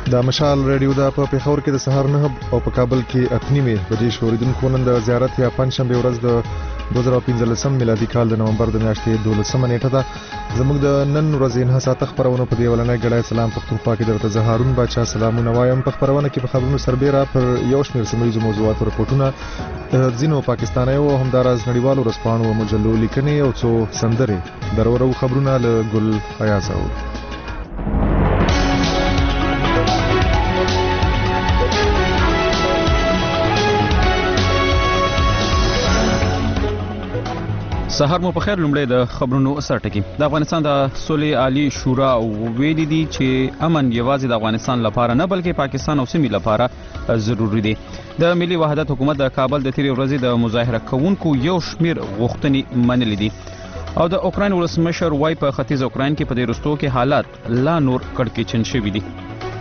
د مشال رادیو د په پیښور کې د سهار 9 او په کابل کې 8:30 بجې شوریدونکو نن د زیارت یا پنځشنبه ورځ د 2015 میلادي کال د نومبر د میاشتې 12 نیټه ده. زموږ د نن ورځې نه ساعت خبرونه په دی ولنۍ غړای سلام پښتونخوا کې درته زهارون بچا سلامونه وایم. په خبرونه کې په خبرونو سربېره پر یو شمېر سیمه موضوعات او رپورټونه ځینو پاکستاني او همدارز نړیوالو رسپانو او مجلو لیکنې او څو سندرې درورو خبرونه له ګل ایازو. سهار مو په خیر. لومړی د خبرونو سرټکی. د افغانستان د صلح عالی شورا ویلي دي چې امن یوازې د افغانستان لپاره نه بلکې پاکستان او سیمې لپاره ضروری دی. د ملي وحدت حکومت د کابل د تیرې ورځې د مظاهره کوونکو یو شمیر غوښتنې منلې دي او د اوکراین ولسمشر وای په ختیځ اوکراین کې په دې وروستو کې حالات لا نور کړکېچن شوي دي.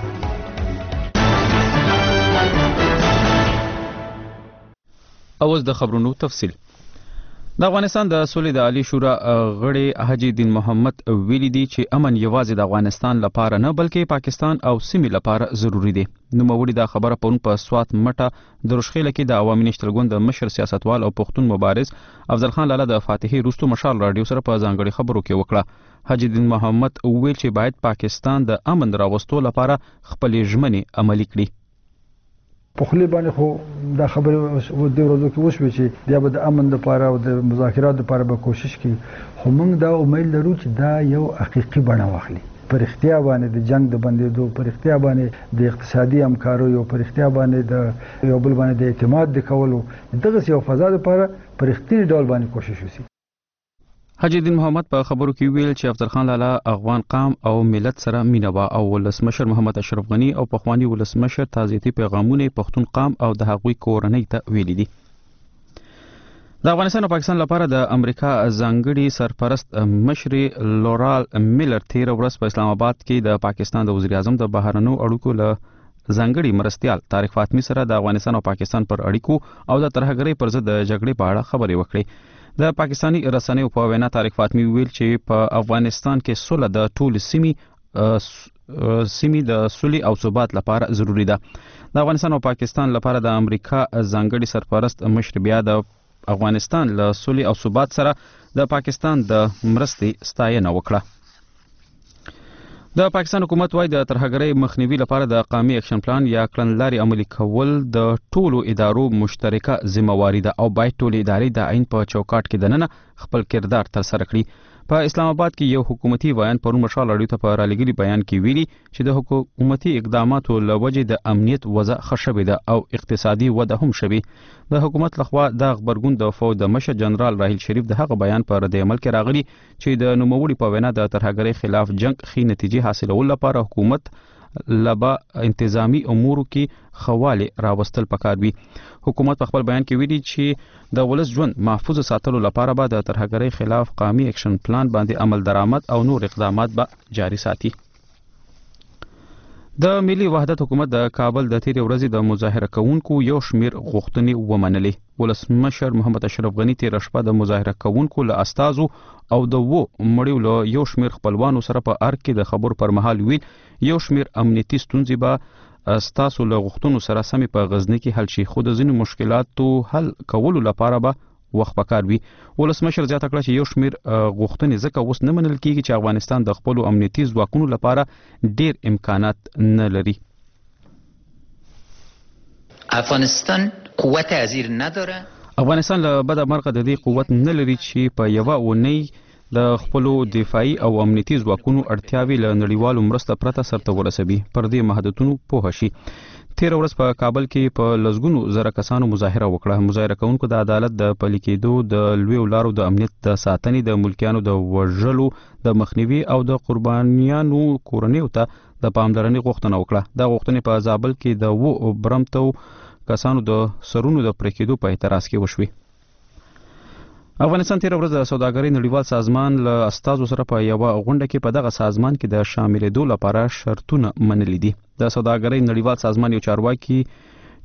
اوس د خبرونو تفصیل. د افغانستان د صلح عالی شورا غړي حاجی دین محمد ویلي دي چې امن یوازې د افغانستان لپاره نه بلکې پاکستان او سیمې لپاره ضروری دی. نوموړي دا خبره په سوات مټه د رشخېله کې د عوامي نشتل ګوند د مشر سیاستوال او پښتون مبارز افضل خان لاله د فاتحي روستو مشال رادیو سره په ځانګړي خبرو کې وکړه. حاجی دین محمد ویل چې باید پاکستان د امن راوستو لپاره خپلې ژمنې عملي کړي. په خلی باندې خو دا خبره و د ورځو کې وشوي چې بیا به د امن لپاره او د مذاکرات لپاره به کوشش کوي، خو موږ دا امید لرو چې دا یو حقيقي بڼه واخلي. پر اختیار باندې د جنگ د بندېدو، پر اختیار باندې د اقتصادي همکارۍ او پر اختیار باندې د یو بل باندې د اعتماد د کولو دغه یو فضا لپاره پر اختیاري ډول باندې کوشش وشي. حاجی دین محمد په خبرو کې ویل چې افضل خان لاله افغان قام او ملت سره مینه وا او ولسمشر محمد اشرف غنی او پخوانی ولسمشر تعزیتي پیغامونه پښتون قام او د هغوی کورنۍ ته ویلي دي. د افغانستان او پاکستان لپاره د امریکا ځانګړي سرپرست مشر لورال میلر تیر ورځ په اسلام آباد کې د پاکستان د وزیر اعظم د بهرنیو اړیکو له ځانګړي مرستیال طارق فاطمی سره د افغانستان او پاکستان پر اړیکو او د ترهګرۍ پر ضد د جګړې په اړه خبرې وکړې. د پاکستانی رسنیو په وینا طارق فاطمی ویل چې په افغانستان کې صلح د ټول سیمې د صلح او ثبات لپاره ضروری ده. د افغانستان او پاکستان لپاره د امریکا ځانګړي سرپرست مشر بیا د افغانستان له صلح او ثبات سره د پاکستان د مرستې ستاینه وکړه. د پاکستان حکومت وايي د ترهګرۍ مخنیوي لپاره د قومي اکشن پلان یا کړنلارې عملي کول د ټولو ادارو مشترکه ذمہواری ده او باید ټولې ادارې د عین په چوکاټ کې دننه خپل کردار ترسره کړي. په اسلام آباد کې یو حکومتي بیان پرون مشال اړیو ته په رالګلي بیان کې ویلي چې د حکومتي اقداماتو لوجې د امنیت وضع ښه شوې ده او اقتصادي وده هم شوې. د حکومت لخوا د خبرګون د فوج د مشر جنرال راحیل شریف د هغه بیان پر رد عمل کې راغلي چې د نوموړي په وینا د ترهګرۍ خلاف جنگ خې نتیجې حاصلول لپاره حکومت لبا انتظامی امورو کې خواله راوستل پکار وي. حکومت په خپل بیان کې ویلي چې د ولس ژوند محفوظ ساتلو لپاره به د ترهګرۍ خلاف قومي اکشن پلان باندې عمل درآمد او نور اقدامات به جاري ساتي. د ملي وحدت حکومت د کابل د تیرې ورځې د مظاهره کوونکو یو شمیر غوښتنې ومنلې. ولسمشر محمد اشرف غنی تیر شپه د مظاهره کوونکو له استازو او د مړیو له یو شمیر خپلوانو سره په ارګ کې د خبرو پر مهال ویل یو شمیر امنیتي ستونزې به ستاسو له غوښتنو سره سمې په غزنی کې حل شي، خو د ځینو مشکلاتو حل کولو لپاره به وخت پکار وي. ولسمشر زیاته کړه چې یو شمیر غوښتنې ځکه اوس نه منل کیږي چې افغانستان د خپل امنیتي ځواکونو لپاره ډیر امکانات نه لري. افغانستان قوت ازیر نداره. افغانستان له بده مرغه د دې قوت نه لري چې په یوه اونۍ د خپل دفاعي او امنیتي ځواکونو اړتیاوې له نړیوالو مرسته پرته سرته ورسوي. پر دې محدودیتونو پوه شي. تیر ورځ په کابل کې په لسګونو زره کسانو مظاهره وکړه. مظاهره کوونکو د عدالت د پلي کېدو، د لویو لارو د امنیت د ساتنې، د ملکیانو د وژلو د مخنیوي او د قربانیانو کورنیو ته د پاملرنې غوښتنه وکړه. دا غوښتنې په زابل کې د برمتو کسانو د سرونو د پرې کېدو په اعتراض کې وشوي. افغانستان تیر ورځ د سوداګرۍ نړیوال سازمان له استازو سره په یوه غونډه کې په دغه سازمان کې د شاملېدو لپاره شرطونه منلي دي. د سوداګرۍ نړیوال سازمان یو چارواکي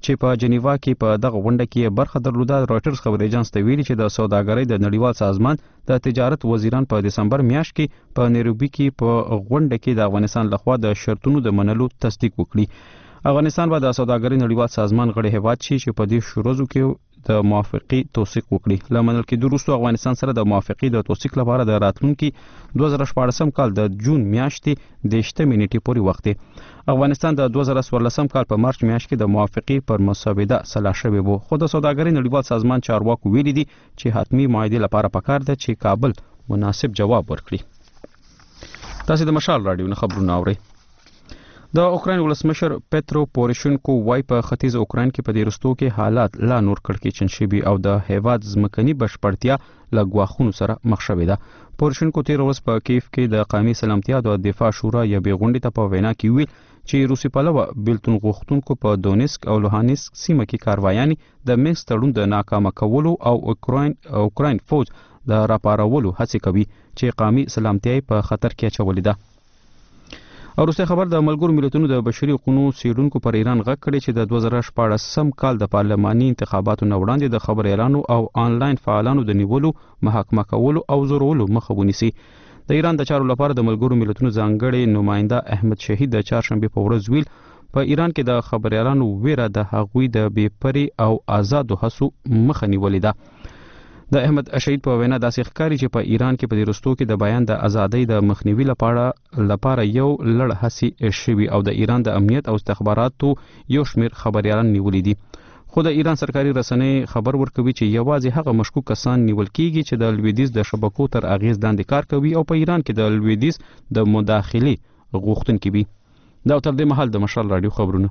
چې په جنیوا کې په دغه غونډه کې برخه درلوده. رويټرز خبري اژانس ته ویلي چې د سوداګرۍ د نړیوال سازمان د تجارت وزیران په دسمبر میاشت کې په نیروبي کې په غونډه کې د افغانستان لخوا د شرطونو د منلو تصدیق وکړي. افغانستان به د سوداګرۍ نړیوال سازمان غړی هیواد شي چې په دې شروزو کې د موافقي توثیق وکړي. له منل کېدو وروسته افغانستان سره د موافقي د توثیق لپاره د راتلونکي 2014 کال د جون میاشتې د 8 نیټې پورې وخت دی. افغانستان د 2014 کال په مارچ میاشت کې د موافقي پر مسوده سلا شوی وو، خو د سوداګرۍ نړیوال سازمان چارواکو ویلي دي چې حتمی معاهدې لپاره پکار ده چې کابل مناسب جواب ورکړي. تاسو د مشال رادیو نه خبرونه اورئ. د اوکراین ولسمشر پیترو پوروشینکو وای په ختیځ اوکراین کې په دې رستو کې حالات لا نور کړکېچن شوي او د هیواد ځمکني بشپړتیا له ګواښونو سره مخ شوې ده. پوروشینکو تیر ورځ په کیف کې د قومي سلامتیا د دفاع شورا یوې غونډې ته په وینا کې ویل چې روسي پلوه بیلتون غوښتونکو په دونیسک او لوهانسک سیمه کې کاروایانې د مینسک تړون د ناکامه کولو او اوکراین فوج د راپارولو هڅې کوي چې قومي سلامتیا په خطر کې اچولې ده. وروسته خبر د ملګرو ملتونو د بشري حقوقو څیړونکو پر ایران غږ کړی چې د 2014 کال د پارلماني انتخاباتو نه وړاندې د خبر اعلانو او آنلاین فعالانو د نیولو، محاکمه کولو او زورولو مخه ونیسي. د ایران د چارو لپاره د ملګرو ملتونو ځانګړي نماینده احمد شهید د چهارشنبه په ورځ ویل په ایران کې د خبر اعلانو ویره د هغوی د بېپري او آزادو هڅو مخه نیولې ده. د احمد شهید په وینا داسې ښکاري چې په ایران کې په دې رستو کې د بیان د ازادۍ د مخنیوي لپاره یو لړ هڅې شوي او د ایران د امنیت او استخباراتو یو شمېر خبريالان نیولي دي. خو د ایران سرکاري رسنۍ خبر ورکوي چې یوازې هغه مشکوک کسان نیول کیږي چې د لویدیځ د شبکو تر اغیز لاندې کار کوي او په ایران کې د لویدیځ د مداخلې غوښتونکي وي. دا تر دې مهال د مشال رادیو خبرونه.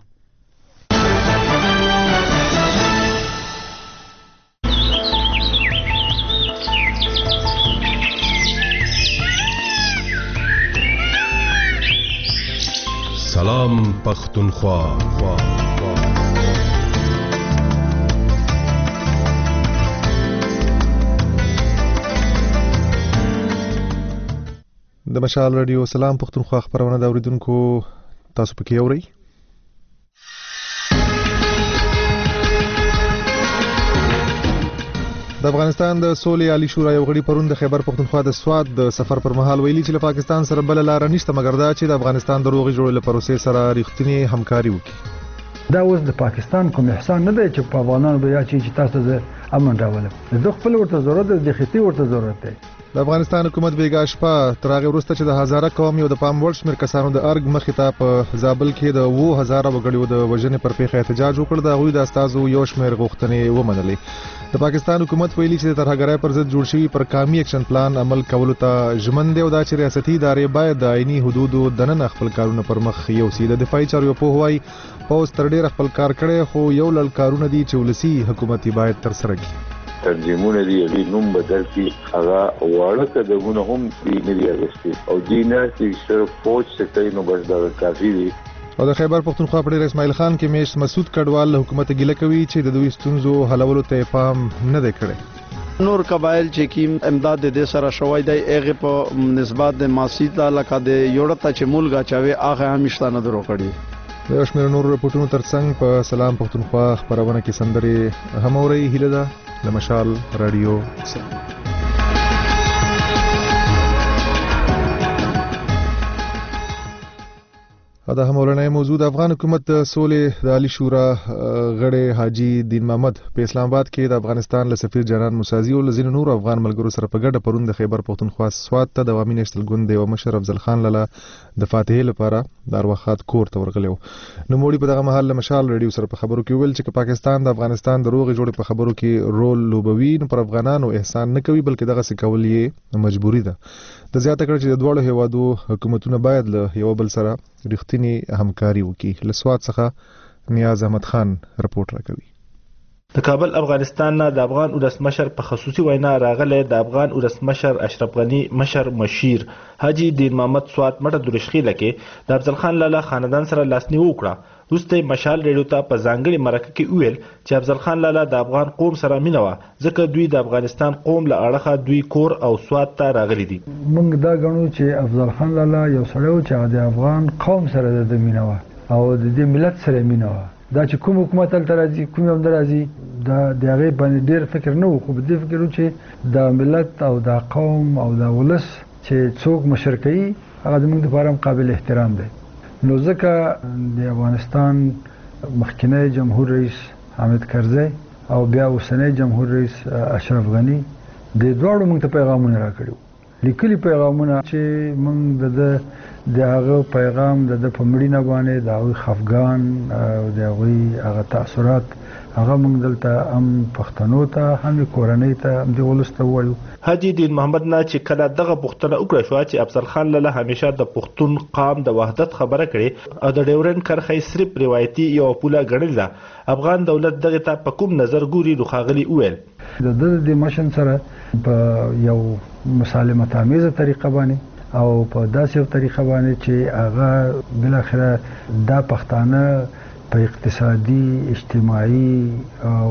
سلام پختونخوا. د مشال رادیو سلام پختونخوا خبرونه د اوریدونکو تاسو پکې اورئ. د افغانستان د سولې عالی شورا یو غړي پرون د خیبر پختونخوا د سواد د سفر پر مهال ویلي چې له پاکستان سره بل لار نشته مګر دا چې د افغانستان د روغې جوړولو پروسې سره رښتینی همکاري وکړي. دا اوس د پاکستان کوم احسان نه دی چې په افغانانو بیا چې تاسو زه امن راولم. د خپل ورته ضرورت دی، د خېټې ورته ضرورت دی. د افغانستان حکومت بیګا شپه تر هغه وروسته چې د هزاره قوم یو د پام وړ شمېر کسانو د ارګ مخې ته په زابل کې د 2000 وګړو د وژنې پر پیښه احتجاج وکړ. د هغوی د استازو یو شمېر غوښتنې ومنلې. د پاکستان حکومت ویلي چې د ترهګرۍ پر ضد جوړ شوی پر قومي اکشن پلان عمل کولو ته ژمن دی او دا چې ریاستي ادارې باید د عیني حدودو دننه خپل کارونه پر مخ یوسي. د دفاعي چارو پوه وایي پوز تر ډېره خپل کار کړی خو یو لړ کارونه دي چې ولسي حکومت باید ترسره کړي. تنظیمونه دي یوې نوم بدل کړي، هغه واړه قدمونه هم نه دي اخیستي او دې نه چې صرف فوج څه کوي نو بس دا کافي دي. او د خیبر پختونخوا پړیر اسماعیل خان کې میش مسعود کډوال له حکومت ګیله کوي چې د دوی ستونزو حلولو ته پام نه دی کړی. نور قبایل چې کیم امداد د سره شوای دی هغه په نسبت د ماسیتا لکه د یوړه چې مولګه چاوي هغه همیشته نه درو کړی. د شمیر نور رپورټونو ترڅنګ په سلام پختونخوا خبرونه کې سندري هم اوري. هیله ده د مشال رادیو سلام. دا هم ولنې موضوع د افغان حکومت د سولې د عالی شورا غړي حاجی دین محمد په اسلام آباد کې د افغانستان له سفیر جنرال موسازي او لزین نور افغان ملګرو سره په ګډه پرون د خیبر پختونخوا سواد ته د عوامي نېشنل ګوند او مشر افضل خان لاله د فاتحې لپاره د اروخات کور ته ورغلو. نو موړي په دغه محل له مشال رادیو سره په خبرو کې ویل چې پاکستان د افغانستان د روغې جوړې په خبرو کې رول لوبوي نو پر افغانانو احسان نه کوي بلکې دغه څه کول یې مجبوري ده. د زیاته کړ چې د دوړو هیوادو حکومتونه باید له یو بل سره رښتینی همکاري وکړي. له سواد څخه نیاز احمد خان رپورټ راکوي. د کابل افغانستان نه د افغان ولسمشر په خصوصي وینا راغله د افغان ولسمشر اشرف غنی مشر مشیر حاجی دین محمد سواد مټه درشخیله کې د افضل خان لاله خاندان سره لاسنیو وکړه. روسته مشال ریډیو ته په ځانګړي مرکه کې ویل چې افضل خان لاله د افغان قوم سره مینه و ځکه دوی د افغانستان قوم له اړخه دوی کور او سواد ته راغلي دي. موږ دا غنو چې افضل خان لاله یو سړی چې د افغان قوم سره د مینه و او د دې ملت سره مینه و. دا چې کوم حکومت تل راځي کوم هم راځي دا د هغه باندې ډیر فکر نه وو خو د فکر چې د ملت او د قوم او د ولس چې څوک مشرکي هغه زموږ لپاره قابل احترام دی نو ځکه د افغانستان مخکنی جمهور رئیس حامد کرزی او بیا اوسنی جمهور رئیس اشرف غنی د دوړو موږ ته پیغامونه راکړو لیکلي پیغامونه چې موږ د هغه پیغام د پمړینه باندې د هغه خفګان او د هغه تاثیرات هغه موږ دلته هم پښتنو ته هم کورنۍ ته هم د ولسته وایو حاجی دین محمد نه چې کله دغه پښتنه وکړه شو چې افضل خان لاله همیشه د پښتون قام د وحدت خبره کړي او د ډیورن کرخې صرف روایتي یو پوله ګڼل ده افغان دولت دغه ته په کوم نظر ګوري نو خاغلی وویل د مشن سره په یو مسالمت آمیزه طریقه باندې او په داسې یو طریقه باندې چې هغه بل اخره دا پښتانه په اقتصادي اجتماعي او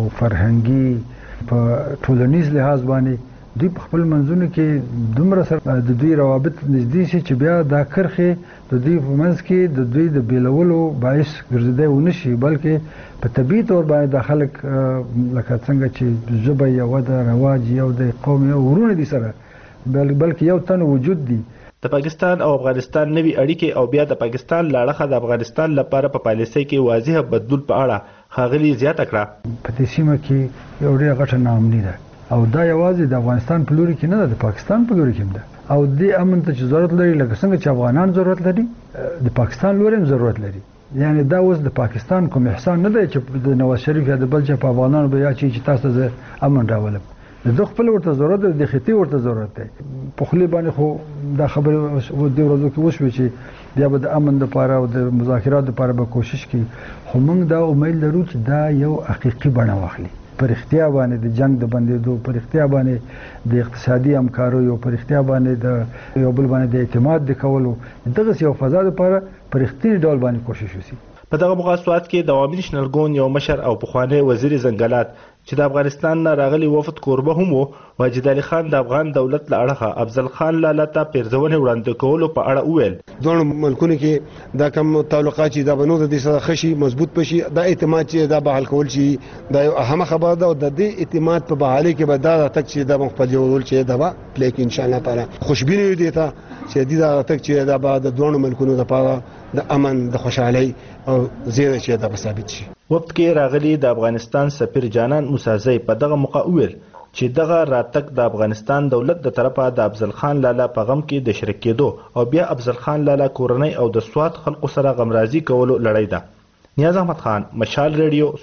فرهنګي په ټولنیز لحاظ باندې دوی په خپل منځونو کې دومره سره د دوی روابط نږدې شي چې بیا دا کرخې د دوی په منځ کې د دوی د بیلولو باعث ګرځېدای ونه شي بلکې په طبیعي طور باندې د خلک لکه څنګه چې ژبه یو د رواج یو د قوم یو ورونه دي سره بلکې یو تن وجود دي د پاکستان او افغانستان نوي اړیکې او بیا د پاکستان لاړه د افغانستان لپاره په پالیسۍ کې واضح بدلون په اړه خاغلی زیاته کړه په دې سیمه کې یو ډېر غټه ناامني ده او دا یوازې د افغانستان په لوري کې نه ده د پاکستان په لوري کې ده او دې امن ته چې ضرورت لري لکه څنګه چې افغانان ضرورت لري د پاکستان لوري هم ضرورت لري یعنی دا اوس د پاکستان کوم احسان نه دی چې د نواز شریف یا د بل چا په افغانانو بیا چې تاسو زه امن راولم د خپل ورته ضرورت دی د خطي ورته ضرورت دی په خلی باندې خو دا خبره و د ورځو کې وشوي چې بیا به د امن لپاره او د مذاکرات لپاره به کوشش کوي خو موږ دا امید لرو چې دا یو حقيقي بڼه واخلي پر اختیار باندې د جنگ د بندیدو پر اختیار باندې د اقتصادي همکاریو پر اختیار باندې د یو بل باندې د اعتماد د کولو دغه یو فضا لپاره پر اختیاري ډول باندې کوشش وشي په دغه مقاصدات کې د عوامي نېشنل ګوند یو مشر او پخوانی وزیر زنګلات چې د افغانستان نه راغلي وفد کوربه هم وو واجد علي خان د افغان دولت له اړخه افضل خان لاله ته پیرزونه وړاندې کولو په اړه وویل دوه ملکونو کې دا کوم تعلقات چې دا بنو د سره خشي مضبوط پشي دا اعتماد چې دا بحال کول شي دا یو اهم خبره ده او د دې اعتماد په بحالي کې به دا تک چې دا خپل یو رول چې دا به پلیک ان شاء الله تعالی خوشبینه دي ته چې دا تک چې دا به د دوه ملکونو لپاره د امن د خوشحالي او زیاده چې دا ثابت شي وفد کې راغلي د افغانستان سفیر جانان موسازی په دغه موقع ویل چې دغه راتګ د افغانستان دولت د طرفه د افضل خان لاله په غم کې د شریک کېدو او بیا افضل خان لاله کورنۍ او د سوات خلکو سره غمرازي کولو لړۍ ده نیاز احمد خان مشال ریډیو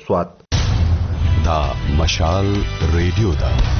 سوات دا مشال ریډیو ده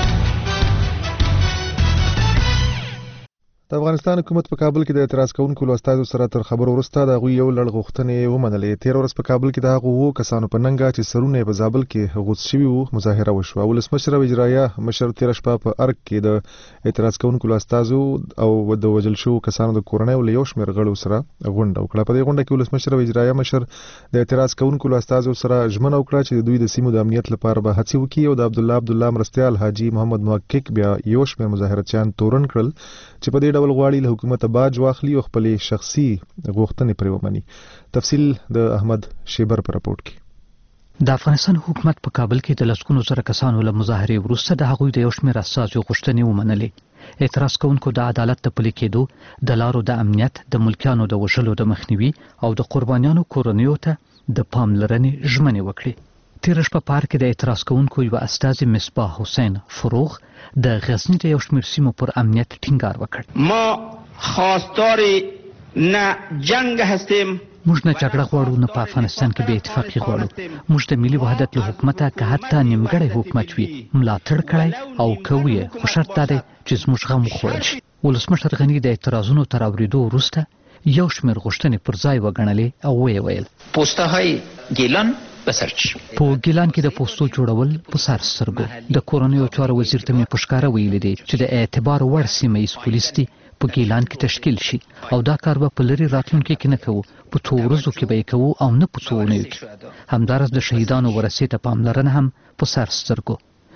د افغانستان حکومت په کابل کې د اعتراض کوونکو لوستایو سره تر خبرو وروسته د غوي یو لړ غوښتنې ومنلې 13 ورځ په کابل کې د هغو وو کسانو په ننګه چې سرونه په زابل کې غوڅ شوي وو مظاهره وشوه ولسمشر اجرایه مشر 13 شپه په ارګ کې د اعتراض کوونکو لوستازو او د وجل شو کسانو د کورنۍ له یو شمېر غړو سره غونډه وکړه په دې غونډه کې ولسمشر اجرایه مشر د اعتراض کوونکو لوستازو سره ژمنه وکړه چې دوی د سیمو د امنیت لپاره به هڅې وکړي او د عبد الله مرستيال حاجی محمد محقق بیا یو شمېر مظاهرچیان تورن کړل چې په دې ډول غواړي له حکومت باج واخلي او خپل شخصي غوښتنې پرې ومني تفصیل د احمد شیبر پر راپورټ کې د افغانستان حکومت په کابل کې د لسګونو سره کسانو له مظاهرې وروسته د هغوی د یو شمېر اساسي غوښتنې ومنلې اعتراض کوونکو د عدالت د پلي کېدو د لارو د امنیت د ملکیانو د وژلو د مخنیوي او د قربانیانو کورنیو ته د پاملرنې ژمنې وکړې تیر شپه په ارګ کې د اعتراض کوونکو یو استازي مصباح حسین فروغ د غزنی د یو شمېر سیمو پر امنیت ټینګار وکړ ما خواستار نه جنگ هستیم موږ نه جګړه غواړو نه په افغانستان کې به اتفاقی غواړو موږ د ملي وحدت له حکومته که حتی نیمګړی حکومت وي ملاتړ کړی او کوي خو شرط دا دی چې زموږ غم وخوړل شي ولسمشر غني د اعتراضونو تر اورېدو وروسته یو شمېر غوښتنې پر ځای وګڼلې او ویې ویل پوسته‌های گیلان بسرچ په ګیلان کې د پوسټو جوړول په سر سترګو د کورنیو چارو وزیر ته مې په ښکاره ویلي دي چې د اعتبار وړ سیمه ییز پولیس دي په ګیلان کې تشکیل شي او دا کار به په لري راتلونکي کې نه کوو په څو ورځو کې به یې کوو او نه په څو اونیو کې همدارس د شهیدانو ورثې ته پاملرنه هم په سر سترګو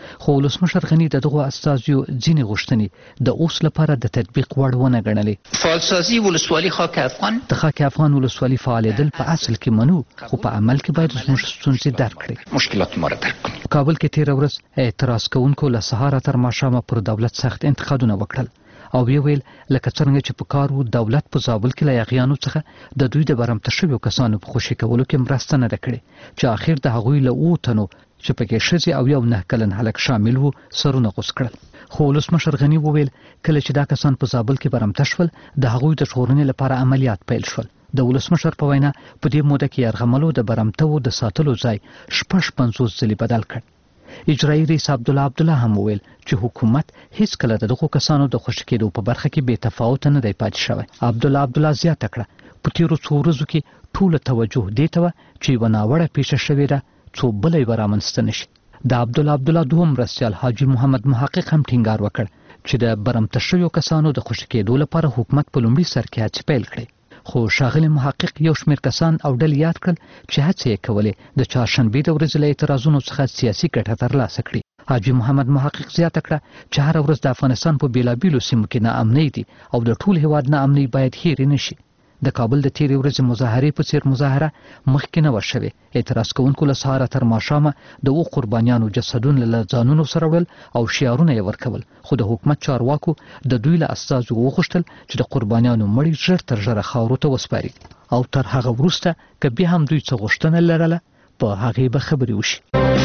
خو ولسمشر غني دغه استازیو ځینې غوښتنې د اوس لپاره د تطبیق وړ ونه ګڼلې. فعالسازي ولسوالي خاک افغان د خاک افغان ولسوالي فعالېدل په اصل کې منو، خو په عمل کې باید زموږ ستونزې درک کړي. مشکلات ما را درک کړي. کابل کې تیر ورځ اعتراض کوونکو له سهاره تر ماښامه پر دولت سخت انتقادونه وکړل او ویل لکه څنګه چې په کار وو دولت په زابل کې له یاغیانو څخه د دوی د برمته شویو کسانو په خوشي کولو کې مرسته نه ده کړې، چې آخر د هغوی له 7 تنو چې پکې ښځې او یو 9 کلن هلک شامل وو سرونه غوڅ کړل. خو ولسمشر غني وویل کله چې دا کسان په زابل کې برمته شول د هغوی د ژغورنې لپاره عملیات پیل شول. د ولسمشر په وینا په دې موده کې یرغملو د برمته د ساتلو ځای 55 ځلې بدل کړ. اجرایي رئیس عبدالله هم وویل چې حکومت هیڅ کله دغه کسانو د خوشی کېدو په برخه کې بې تفاوت نه دی پاتې شوی. عبدالله زیاته کړه په تیرو څو ورځو کې ټول توجه دې ته و چې یوه ناوړه پیښه شوې ده څو بله یې رامنځته نشي. د عبدالله دوهم مرستیال حاجي محمد محقق هم ټینګار وکړ چې د برمته شویو کسانو د خوشی کېدو لپاره حکومت په لومړي سر کې هڅې پیل کړې. خو ښاغلی محقق یو شمېر کسان او ډلې یاد کړل چې هڅې یې کولې د چهارشنبې د ورځې له اعتراضونو څخه سیاسي ګټه ترلاسه کړي. حاجي محمد محقق زیاته کړه چې هره ورځ د افغانستان په بېلابېلو سیمو کې ناامنۍ دي او د ټول هېواد ناامنۍ باید هېرې نه شي. د کابل د تیرې ورځې مظاهرې په څېر مظاهره مخکې نه وه شوې. اعتراض کوونکو له سهاره تر ماښامه د 7 قربانیانو جسدونه له ځانونو سره وړل او شعارونه یې ورکول، خو د حکومت چارواکو د دوی له استازو وغوښتل چې د قربانیانو مړي ژر تر ژره خاورو ته وسپاري او تر هغه وروسته که بیا هم دوی څه غوښتنه لرله په هغې به خبرې وشي.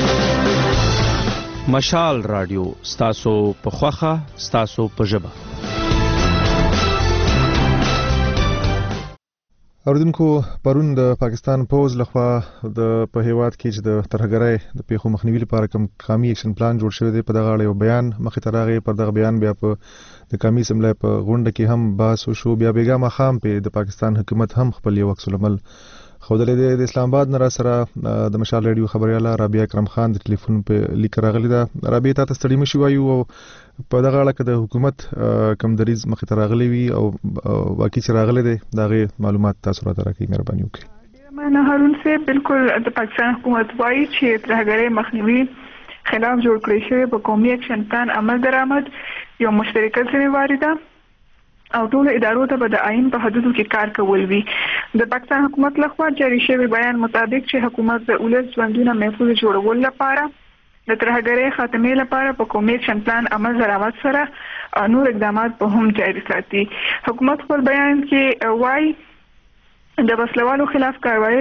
مشال رادیو ستاسو په خوښه ستاسو په ژبه. اوریدونکو پرون د پاکستان پوز لخوا په هیواد کې چې د ترهګرۍ د پیښو مخنیوي لپاره کوم قومي اکشن پلان جوړ شوی دی په دغه اړه یو بیان مخې ته راغی. پر دغه بیان بیا په د قومي اسمبلی په غونډه کې هم بحث وشو. بیا بیګا ماښام په د پاکستان حکومت هم خپل یو عکس العمل ښودلی دی. د اسلام آباد نه راسره د مشال ریډیو خبریاله رابعه اکرم خان د ټلیفون په لیک راغلی ده. رابعه تاسو ستړي مشي وایو او په دغه اړه کې د حکومت کم دریز مخې ته راغلی وي او واقعي چې راغلی دی د هغې معلومات تاسو راته راکړئ مهرباني وکړئ. معنا هارون صاحب بالکل د پاکستان حکومت وایي چې ترهګرۍ مخنیوي خلاف جوړ کړی شوی په قومي اکشن پلان عمل درآمد یو مشترکه ذمہواري ده او ټول ادارو ته به د آئین په حدودو کې کار کول وي. د پاکستان حکومت لخوا جاری شوی بیان مطابق چې حکومت د ولس ژوندونه محفوظ جوړولو لپاره د ترهګرۍ خاتمې لپاره په قومي اکشن پلان عمل درآمد سره نور اقدامات په هم جاري ساتي. حکومت خپل بیان کې وایي د وسلوالو خلاف کاروایی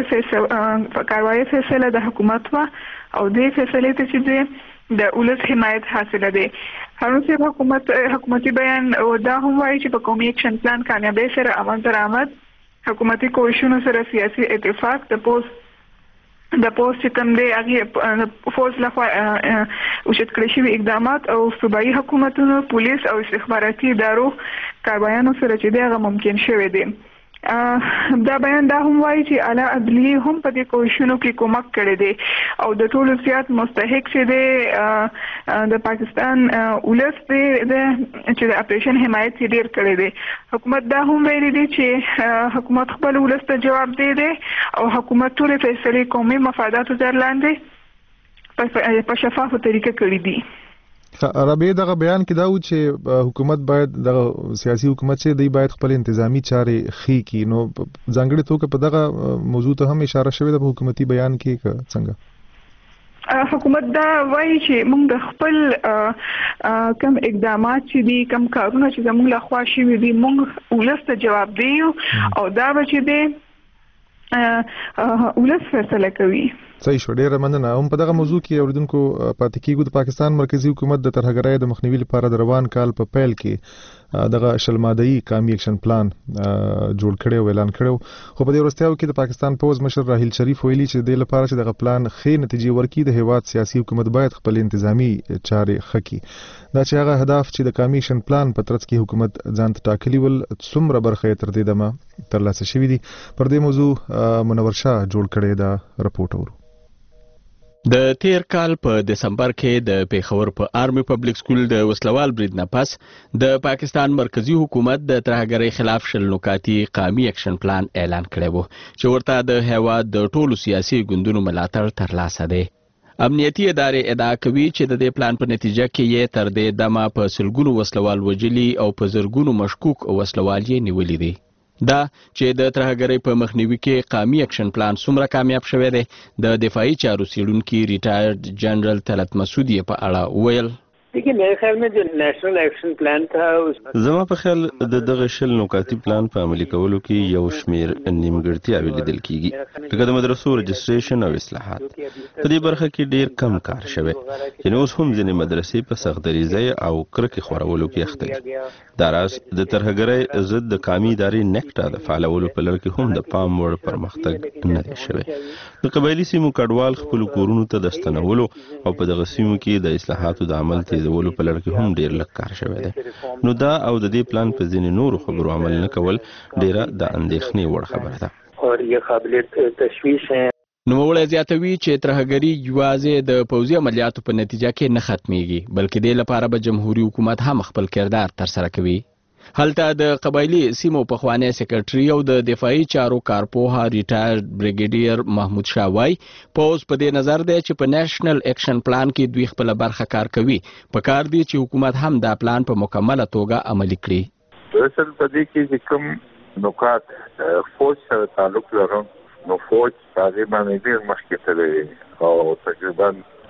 فیصله د حکومت وا او دې فیصلې ته چې د ولس حمایت حاصله ده. هارون صاحب حکومتي بیان دا هم وایي چې په قومي اکشن پلان کامیابی سره عمل درآمد حکومتي کوششونو سره سیاسي اتفاق د پوسټ چې کوم دی هغه فوج لخوا اوچت کړی شوي اقدامات او صوبایي حکومتونو پولیس او استخباراتي ادارو کاروایانو سره چې دی هغه ممکن شوی دی. دا بیان دا هم وایي چې اعلی عدلیه هم په دې کوششونو کې کومک کړی دی او د ټولو زیات مستحق چې دی د پاکستان ولس دی چې د اپریشن حمایت یې ډیر کړی دی. حکومت دا هم ویلي دی چې حکومت خپل ولس ته جواب دی او حکومت ټولې فیصلې قومي مفاداتو تر لاندې په شفافه طریقه کړې دي. رابعه دغه بیان کې دا و چې حکومت باید دغه سیاسي حکومت چې دی باید خپل انتظامی چارې ښې کړي. نو ځانګړې توګه په دغه موضوع ته هم اشاره شوې ده په حکومتي بیان کې که څنګه؟ حکومت دا وایي چې موږ د خپل کم اقدامات چې دي کم کارونه چې زموږ لخوا شوي دي موږ ولس ته جواب دیو او دا به چې دی ولس فیصله کوي. صحیح شو، ډیره مننه. هم په دغه موضوع کې اوریدونکو پاتې کیږو. د پاکستان مرکزی حکومت د ترهګرۍ د مخنیوي لپاره د روان کال په پیل کې دغه شلماده‌ای قومي اکشن پلان جوړ کړی او اعلان کړو. خو په دې وروستیو کې د پاکستان پوز مشر راهیل شریف ویلي چې د لپاره چې دغه پلان ښې نتیجې ورکړي د هیواد سیاسي حکومت باید خپل انتظامی چارې ښه کړي. دا چې هغه هدف چې د قومي اکشن پلان په ترڅ کې حکومت ځان ته ټاکلي ول څومره برخه یې تر دې دمه ترلاسه شوي دي. پر دې موضوع منور شاه جوړ کړی دا رپورټ اورو. د تیر کال په دسمبر کې د پیښور په آرمي پبلک سکول د وسلوال برید نه پس د پاکستان مرکزی حکومت د ترهګرۍ خلاف شل نکاتي قومي اکشن پلان اعلان کړی و چې ورته د هیواد د ټولو سیاسي ګوندونو ملاتړ ترلاسه دی. امنیتي ادارې ادعا کوي چې د دې پلان په نتیجه کې یې تر دې دمه په سلګونو وسلوال وژلي او په زرګونو مشکوک وسلوال یې نیولي دي. دا چې د ترهګرۍ په مخنیوي کې قومي اکشن پلان څومره کامیاب شوی دی د دفاعي چارو څیړونکي ریټایرډ جنرال طلعت مسعود یې په اړه ویل. देखिए मेरे ख्याल में जो नेशनल एक्शन प्लान था زما په خیال د دغه شل نکاتي پلان په عملي کولو کې یو شمیر نیمګړتیاوې لیدل کیږي لکه د مدرسو رجسټریشن او اصلاحات. په دې برخه کې ډیر کم کار شوی چې اوس هم ځینې مدرسې په سختدریزۍ او کرکې خورولو کې اخته دي. دا راز د ترهګرۍ ضد د قومي ادارې نیکټا د فعالولو په لړ کې هم د پام وړ پرمختګ نه دی شوی. د قبایلي سیمو کډوال خپل کورونو ته د ستنولو او په دغه سیمو کې د اصلاحاتو د عمل تیزولو په لړ کې هم ډیر لږ کار شوی دی. نو دا او د دې پلان په ځینې نورو خبرو عمل نه کول ډیره د اندېښنې وړ خبره ده. اور یہ قابل تشویش ہے. نوموړی زیاتوي چې ترهګري یوازې د پوځي عملیاتو په نتیجه کې نه ختمیږي بلکې دې لپاره به جمهوریت حکومت هم خپل کردار ترسره کوي. هلته د قبایلي سیمو پخوانی سیکرټري او د دفاعي چارو کارپوها ریټایرډ بریګیډیر محمود شاه وایي پوځ په دې نظر دی چې په نیشنل اکشن پلان کې دوی خپله برخه کار کوي. په کار دی چې حکومت هم دا پلان په مکمله توګه عملي کړي. اصل په دې کې چې کوم نکات فوج سره تعلق لري نو فوج هغه باندې ډېر مخکې تللی او تقریبا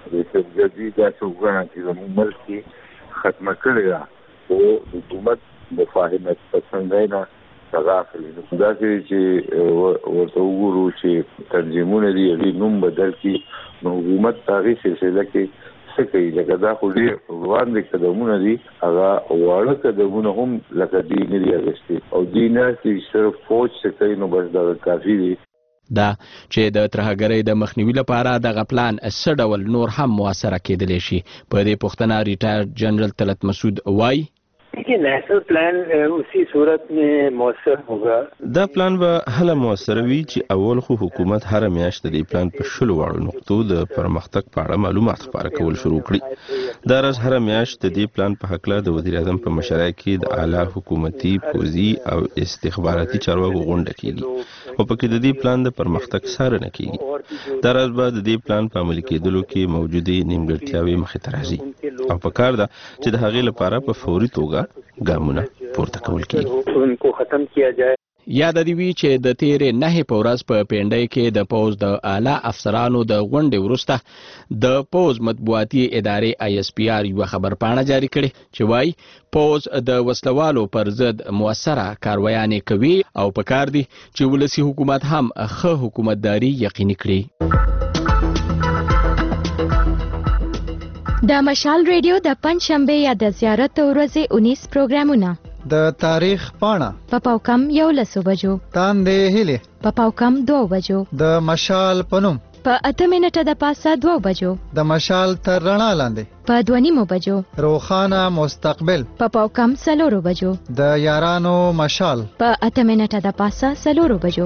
د جدي داسې وګڼه چې زموږ ملک کې ختمه کړې ده او حکومت مفاهمت پسندینا څنګه اخلي. دا چې ورته وګورو چې تنظیمونه دي یې نوم بدل کی نو حکومت هغه سلسله کې څه کوي لکه دا خو ډېر روان دي قدمونه دي هغه واړه قدمونه هم لکه دي نه دي اخیستي او دي نه چې صرف فوج څه کوي نو بس دا کافي دي. دا چې د ترهګرۍ د مخنیوي لپاره دغه پلان څه ډول نور هم موثره کېدلی شي. په دې پوښتنه ریټایرډ جنرال طلعت مسعود وایي देखिए नेशनल प्लान उसी सूरत में मौसर होगा. دا پلان به هله موثر وي چې اول خو حکومت هر میاشت د پلان په شلو واړو نقطو د پرمختګ په اړه معلومات خپاره کول شروع کړي. دا راز هر میاشت د دې پلان په حق له د وزیر اعظم په مشرۍ کې د اعلی حکومتي پوځي او استخباراتي چارواکو غونډه کیږي او پکې د دې پلان د پرمختګ څارنه کیږي. دا راز به د دې پلان په عملي کېدلو کې موجودي نیمګړتیاوې مخې ته راځي او په کار ده چې د هغې لپاره په فوري توګه ګامونه پورته کول کیږي. उनको ختم کیا جائے. یاد دی وی چې د تیرې نه په ورځ په پینډای کې د پوز د اعلی افسرانو د غونډې وروسته د پوز مطبوعاتي ادارې ISPR یو خبر پاڼه جاری کړي چې وایي پوز د وسلوالو پر ضد موثره کاروایانې کوي او په کار دي چې ولسی حکومت هم ښه حکومتداري یقیني کړي. د مشال ریډیو د پنځشنبه یا د زیارت ورځې 19 پروګرامونه د تاریخ پاڼه په پاوکم 11 بجو تاندې هلي په پاوکم 2 بجو د مشال پنوم په 8 منټه د پاسه 2 بجو د مشال تر رڼا لاندې په 2:30 بجو روخانه مستقبل په پاوکم 4 بجو د یارانو مشال په 8 منټه د پاسه 4 بجو.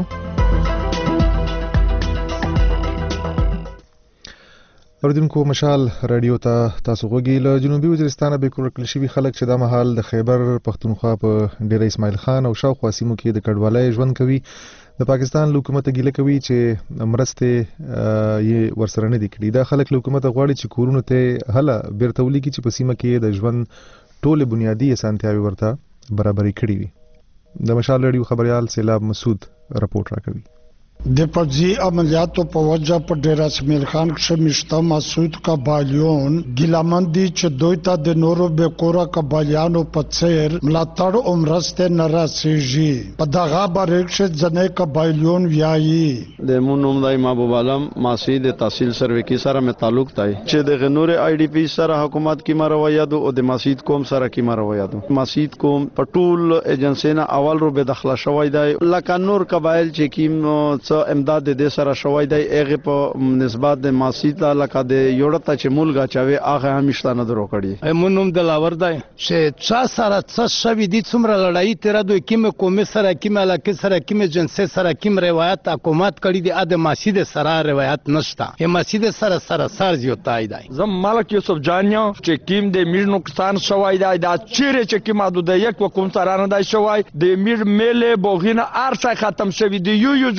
اوریدونکو مشال رادیو ته تاسو غوږی له جنوبي وزیرستان به کور کړل شوی خلک چې د مهال د خیبر پختونخوا په ډیر اسماعیل خان او شاوخوا سیمو کې د کډوالۍ ژوند کوي. د پاکستان حکومت ګیله کوي چې مرسته یې ورسره نه دي کړي. دا خلک حکومت غواړي چې کورونه ته هله بیرته ولګي چې په سیمه کې د ژوند ټول بنیادی اسانتیاوي ورته برابرې کړي وي. د مشال رادیو خبريال سیلاب مسعود رپورټ راکوي. د پوځي عملیاتو په وجه په ډیر اسماعیل خان کې مشته مسعود قبایلیون ګیلمندي چې دوی ته د نورو به کورا قبایلیانو په څیر ملاتړ او مرسته نه راسیږي. په دغه باره کې ځنې قبایلیون ویایي د مونوم دای محبوب عالم ماسي د تحصیل سروکی سره مې تعلق دی چې د غنور IDP سره حکومت کې مرویا دو او د مسجد کوم سره کې مرویا دو. مسجد کوم په ټول ایجنسی نه اول رو به داخله شوی دی لکه نور قبایل چې کیم څه امداد د سره شوی دی هغه په نسبت د مسجد لکه د یوړه چې مولګه چاوي هغه همیشته نه درو کړي. مونوم د لاور دی چې څا سره څه شوی دي څومره لړۍ تیر دوی کیمه کومه سره کیمه لکه سره کیمه جنسي سره کیم روایت حکومت کړي دي د مسجد سره روایت نشته. یم مسجد سره سر زیاتای دی. زم ملک یوسف جانیا چې کیم د میر نقصان شوی دی دا چیرې چې کیم د یک وکوم سره نه دی شوی د میر میله بوغینه ارسه ختم شوی دی یو جوړ جمع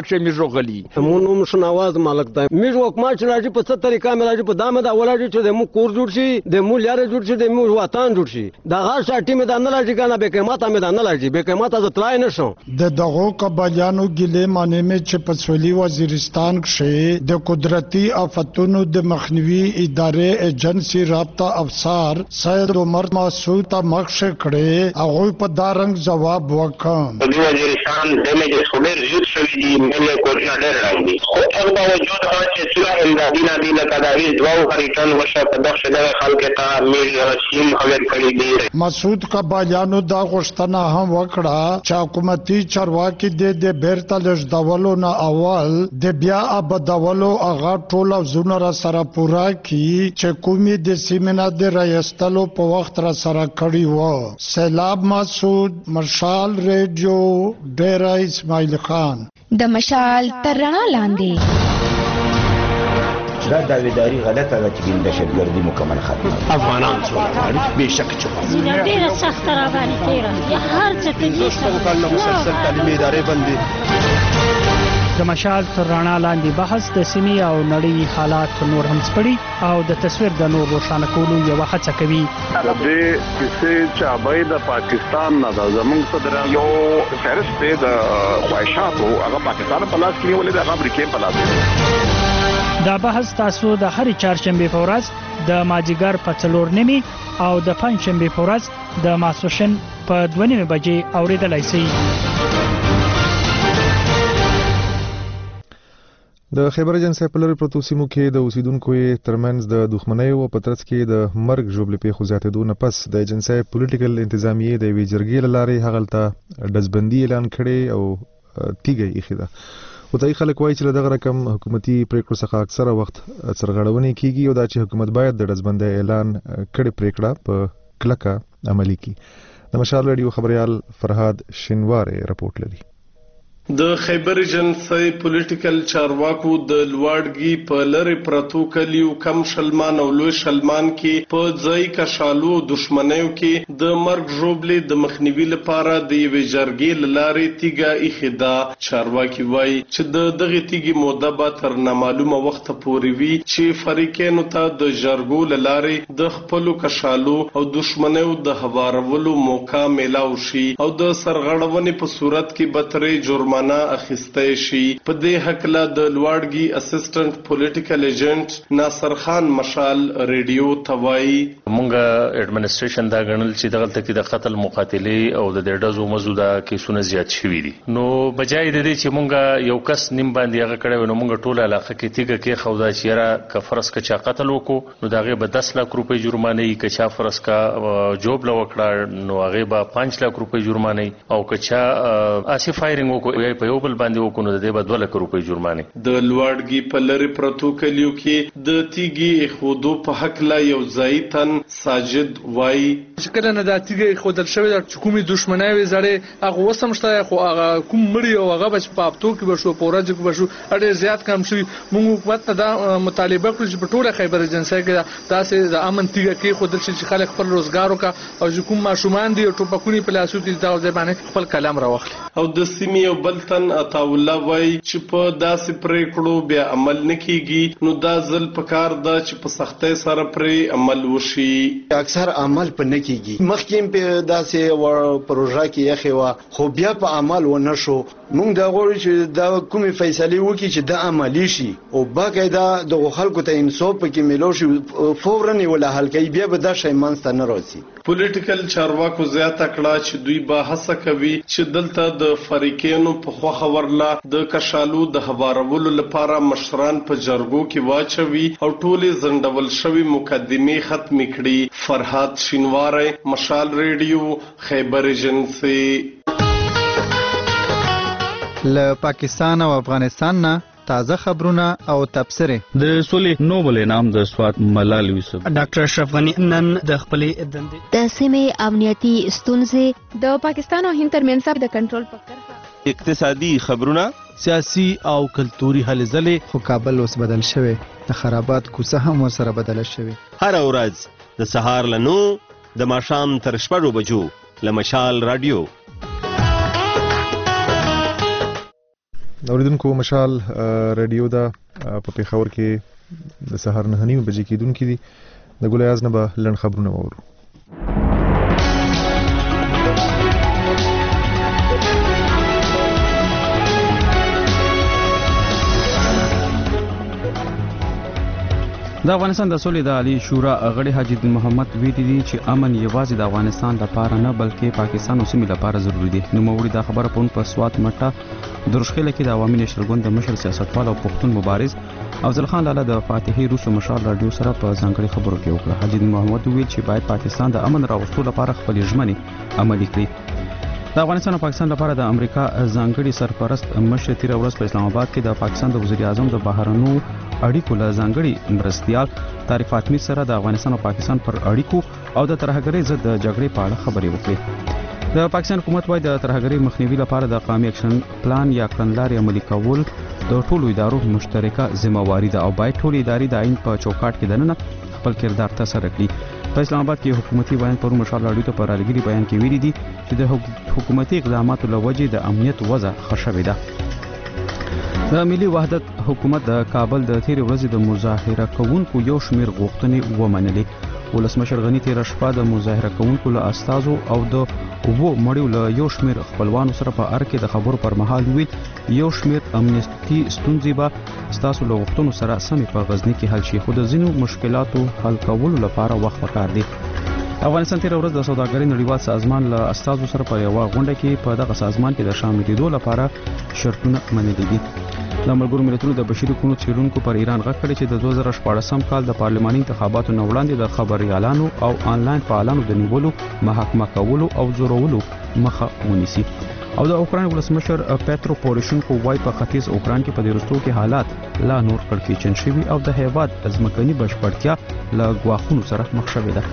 کښې میږ روغلي مون نوم شناواز مالک دی میږ حکومت چې راځي په څه طریقه مې راځي په دا مې دا ولاړ چې د مو کور جوړ شي د مو لاره جوړ شي د مو وطن جوړ شي دا غا شاټي مې دا نه راځي کنه به قیمته مې دا نه راځي به قیمته ز تلای نشم د دغو قبایلیانو ګلې معنی مې چې په سولي وزیرستان کې د قدرتي آفتونو د مخنیوي ادارې ایجنسی رابطه افسر سید عمر مسعود ته مخشه کړي هغه په دا رنګ جواب وکړ د وزیرستان د مې خبر زیات شوی دی مې کوریا ډېر راځي خو هغه باوجود چې څلور امدادي نه د کداوی دواو هریټن وشه په دغه شله خلک ته مې رسیم خبر کړی دی مسعود قبایلیانو دا غوښتنه هم وکړه چې حکومتي چارواکي د بیرته لږدولو نه اول د بیا ابدولو هغه ټول افزونه را سره پوره کړي چې کومې د سیمینار د رایستلو په وخت را سره کړي وو. سیلاب مسعود، مشال ریډیو، ډیره اسماعیل خان. د مشال تر رڼا لاندې دا داویداری غلطه ده چې د دهشتګردي مکمل ختمه افغانان سوله غواړي بېشکه چې ډېره سخته راباندې تېره هر څه ته مسلسل تعلیمي ادارې بندي د مشال تر رڼا لاندې بحث د سیمې او نړۍ حالات نور هم سپړي او د تصویر د نور روښانه کولو یوه هڅه کوي. د دې کیسې چابۍ د پاکستان نه ده زموږ صدر یو فهرست دی د خواهشاتو هغه پاکستان په لاس کې نیولې ده هغه امریکې په لاس کې. دا بحث تاسو د هرې چهارشنبې په ورځ د مازدیګر په 4:30 او د پنجشنبې په ورځ د ماسپښین په 2:30 بجې اورېدلای شئ. د خیبر ایجنسی په لرې پرتو سیمو کې د اوسیدونکو ترمنځ د دښمنۍ او په ترڅ کې د مرګ ژوبلې پیښو زیاتېدو نه پس د ایجنسی پولیټیکل انتظامیې د یوې جرګې له لارې هغلته ډزبندي اعلان کړې او تیږه یې ایښې ده. وتایي خلک وایي چې له دغه رقم حکومتي پریکړو څخه اکثره وخت سرغړونې کیږي او دا چې حکومت باید د ډزبندۍ اعلان کړې پریکړه په کلکه عملي کړي. د مشال ریډیو خبريال فرهاد شینواري رپورټ لري. د خیبر ایجنسی پولیټیکل چارواکو د لواړګي په لری پرتو کلیو کم شلمان او لوی شلمان کې په ځای کشالو دښمنیو کې د مرګ ژوبلې د مخنیوي لپاره د یوې جرګې لارې تیګه ایښدا. چارواکي وایي چې د دغه تیګي موده به تر نامعلومه وخت پورې وي چې فریقینو ته د جرګو لارې د خپلو کشالو او دښمنیو د هوارولو موقع میلاو شي او د سرغړونې په صورت کې به ترې جرم اخیسته شي. په دې حق له د لواړګي اسسټنټ پولیټیکل ایجنټ ناصر خان مشال ریډیو توای مونږه اډمنستریشن دا غنل چې دغه تکي د قتل مقاتله او د ډزو مزوده کیسونه زیات شوي دي نو بجای د دې چې مونږه یو کس نیم باندې هغه کړو نو مونږه ټول علاقه کې تیګه کې خودا چیرې ک فرض ک چا قتل وکړو نو داغه به 10 لک روپۍ جرمانه ای ک چا فرض کا جوب لو وکړه نو هغه به 5 لک روپۍ جرمانه او ک چا اسی فایرینګ وکړو په یو بل باندې وکړو د دې به 2 لک روپۍ جرمانه. د لواړګي په لری پرتو کلیو کې د تیګي خودو په حق لا یو ځایتن ساجد وای چې کله نه د تیګي خودل شوی د حکومت دښمنۍ وي زړې هغه وسمشته خو هغه کوم مړی او هغه بچ په اپتو کې بشو پورج کې بشو اړ زیات کم شي. موږ حکومت ته دا مطالبه کړو چې په ټوله خیبر ایجنسی کې تاسو د امن تیګه کې خودل شي چې خلک خپل روزګار وکړي او چې کوم ماشومان دي ټوپکونی په لاسو کې دا ځبانه خپل کلام راوخلي. او د سیمې یو بلتن عطاالله وای چې په داسې پریکړو بیا عمل نکېږي نو دا ځل پکار دا چې په سختۍ سره پرې عمل وشي. اکثر عمل په نکېږي مخکې په داسې پروژه کې یخي وا خو بیا په عمل و نشو. موږ دا غواړو چې دا کومې فیصله وکړي چې دا عملی شي او باقاعده د خلکو ته انصاف پکې ملو شي فورا ولا حل کوي بیا به دا شی منځته نه راځي. پولیټیکل چارواکو زیاته کړه چې دوی به هڅه کوي چې دلته د فریقینو په خوخه ورلا د کشالو د هوارولو لپاره مشران په جرګو کې واچوي او ټولې زندول شوی مقدمې ختم کړي. فرهاد شینواری مشال ریډیو خیبر ایجنسی. له پاکستان او افغانستان نه تازه خبرونه او تبصره. د سولې نوبل انعام د سوات ملال یوسف ډاکټر اشرف غنی نن د خپلې دندې د سیمې امنیتي ستونزې د پاکستان او هند ترمنځ د کنټرول په کرښه اقتصادي خبرونه سیاسي او کلتوري هلې ځلې. خو کابل اوس بدل شوی د خرابات کوڅه هم ورسره بدله شوی. هر ورځ د سهار له 9 د ماښام تر 6 بجو له مشال رادیو. اوریدونکو مشال رادیو دا په پیښور کې د سهار 9:30 بجې کېدونکې دي. د ګل اعز نه به لنډ خبرونه واورو. د افغانستان د سولې د عالی شورا غړي حاجی محمد ویلي دي چې امن یوازې د افغانستان لپاره نه بلکې پاکستان او سیمې لپاره ضروری دی. نو موري دا خبره په سوات مټه درشخله کې د عوامي نشرګوند د مشر سیاستوال او پښتون مبارز افضل خان لاله د فاتحي روسو مشال رادیو سره په ځانګړي خبرو کې وکړه. حاجی محمد ویل چې باید پاکستان د امن راوستلو لپاره خپل ژمنې عملي کړي. د افغانستان او پاکستان لپاره د امریکا ځانګړي سرپرست مشر تیر ورځ په اسلام آباد کې د پاکستان د وزیر اعظم د بهرنیو اړیکو له ځانګړي مرستیال طارق فاطمی سره د افغانستان او پاکستان پر اړیکو او د ترهګرۍ ضد د جګړې په اړه خبرې وکړې. د پاکستان حکومت وايي د ترهګرۍ مخنیوي لپاره د قومي اکشن پلان یا کړنلارې عملي کول د ټولو ادارو مشترکه ذمہواری ده او باید ټول ادارې د عین په چوکاټ کې دننه خپل کردار ترسره کړي. په اسلام آباد کې حکومتي بیان پرون مشال راډیو ته په رالیږلي بیان کې ویلي دي چې د حکومتي اقداماتو له وجې د امنیت وضع ښه شوې ده. د ملي وحدت حکومت د کابل د تیر ورځې د مظاهره کوونکو یو شمیر غوښتنې ومنلې. ولسمشر غنی تیر شپه د مظاهره کوونکو له استازو او د مړیو له یو شمیر خپلوانو سره په اړه کې د خبرو پر مهال ویل یو شمیر امنیستي ستونزې به ستاسو له غوښتنو سره سمې په غزنی کې حل شي، خو د ځینو مشکلاتو حل کولو لپاره وخت پکار دی. افغانستان تیر ورځ د سوداګرۍ نړیوال سازمان له استازو سره په یوه غونډه کې په دغه سازمان کې د شاملېدو لپاره شرطونه منلي دي. د ملګرو ملتونو د بشري حقوقو څېړونکو پر ایران غږ کړی چې د 2014 کال د پارلماني انتخاباتو نه وړاندې د خبريالانو او آنلاین فعالانو د نیولو، محاکمه کولو او زورولو مخه ونیسي. او د اوکراین ولسمشر پیترو پوروشینکو وايي په ختیځ اوکراین کې په دې وروستیو کې حالات لا نور کړکېچن شوي او د هیواد ځمکني بشپړتیا له ګواښونو سره مخ شوې ده.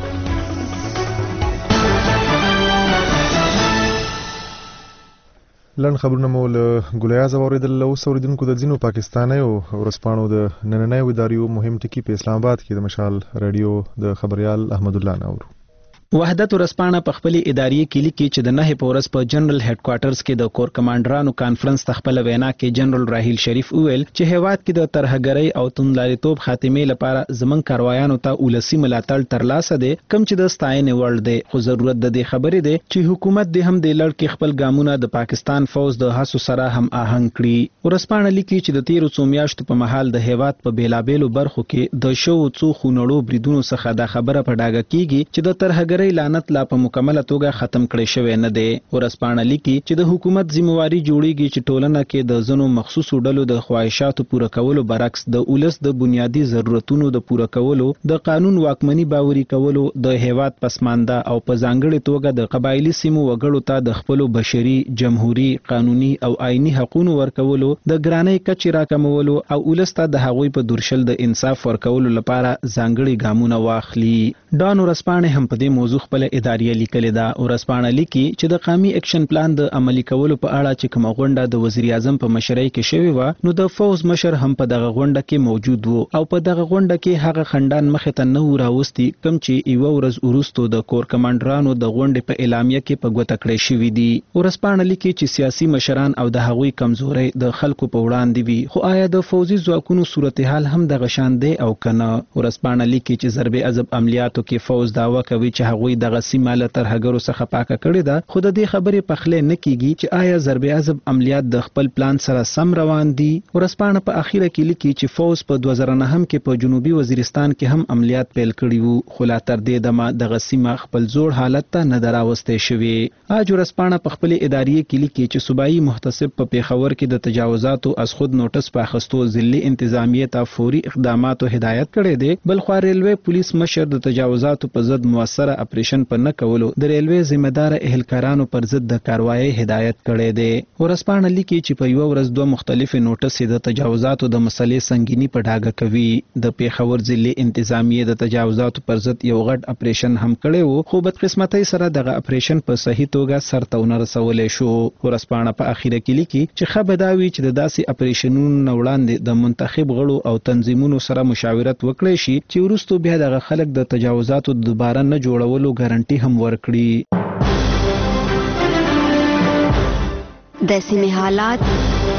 لنډ خبرونه مو له ګلیاز اوریدل. اوس اوریدونکو د ځینو پاکستانیو ورسپانو د نننیو اداریو مهم ټکي په اسلام آباد کې د مشال رادیو د خبريال احمد الله نور. وحدت ورسپانه په خپل اداري کلی کې چې د 9 پورس په جنرال هډ کوارټرز کې د کور کمانډرانو کانفرنس تخپل وینا کې جنرال راهیل شریف وویل چې هیواد کې د ترهګرۍ او توندلاریتوب خاتمه لپاره زمون کاروایانو ته ولسی ملاتړ ترلاسه دي کم چې د ستاینې وړ دی، خو ضرورت د دې خبرې دی چې حکومت د هم د لړ کې خپل ګامونه د پاکستان فوج د هڅو سره هم آهنګ کړي. ورسپانه لیکي چې د 13 میاشتو په مهال د هیواد په بیلابېلو برخو کې د شو څو خونړو بریدونو څخه د خبره په ډاګه کیږي چې د ترهګرۍ لعنت لا په مکمله توګه ختم کړي شوی نه دی. ورسپانه لیکي چې د حکومت ذمہواری جوړیږي چې ټولنه کې د ځنو مخصوصو ډلو د خواهشاتو پوره کولو برعکس د اولس د بنیادی ضرورتونو د پوره کولو، د قانون واکمنی باوري کولو، د هیواد پسمانده او په ځانګړي توګه د قبایلی سیمو وګړو ته د خپل بشري، جمهوریت، قانوني او آئینی حقوقو ورکولو، د ګرانۍ کچې راکمولو او اولس ته د هغوی په درشل د انصاف ورکولو لپاره ځانګړي ګامونه واخلي. ډان ورسپانه هم په دې موضوع خپل اداري لیکل ده. ورسپانه لیکي چې د قومي اکشن پلان د عملي کولو په اړه چې کومه غونډه د وزیر اعظم په مشرۍ کې شوې و، نو د فوز مشر هم په دغه غونډه کې موجود وو او په دغه غونډه کې هغه خندان مخه ته نه راوستي کم چې یو ورځ وروسته د کور کمانډرانو د غونډې په اعلامیه کې په ګوته کړې شوې دي. ورسپانه لیکي چې سیاسي مشران او د هغوی کمزوري د خلکو په وړاندې وي، خو آیا د فوزي ځواکونو صورتحال هم دغه شان دی او کنه؟ ورسپانه لیکي چې ضرب عذاب عملیاتو کې فوز داوا کوي چې هغوی دغه سیمه له ترهګرو څخه پاکه کړې ده، خو د دې خبرې په خله نه کیږي چې آیا ضرب عذاب عملیات د خپل پلان سره سم روان دي. ورسپانه په اخیره کې لیکي چې فوز په 2009 کې په جنوبي وزیرستان کې هم عملیات پیل کړي وو، خو لا تر دې دمه دغه سیمه خپل زوړ حالت ته نه دراوسته شوی. اج ورسپانه په خپل اداري کې لیکي چې صوبایي محتسب په پیښور کې د تجاوزاتو از خود نوټس په اخستو ضلعي انتظامیه ته فوري اقداماتو هدایت کړي دي، بل خو ریلوی پولیس مشر د تجاوزاتو په ضد موثره اپریشن په نه کولو د ریلوی ذمہ دار اهلکارانو پر ضد د کاروایی هدایت کړي دي. ورسپانه لیکي چې په یو ورځ دوه مختلفې نوټسې د تجاوزاتو د مسلې سنگینی په ډاګه کوي. د پیښور ضلعي انتظامیه د تجاوزاتو پر ضد یو غټ اپریشن هم کړي وو، خو بدقسمتۍ سره دغه اپریشن په صحیح توګه سرته ونه رسولې شو. ورسپانه په اخیره کې لیکي چې خبرداوي چې د داسې اپریشنونو وړاندې د منتخب غړو او تنظیمونو سره مشاورت وکړي شي چې وروسته بیا دغه خلک د تجاوزاتو دوباره نه جوړولو ګارانټي هم ورکړي. د سیمې حالات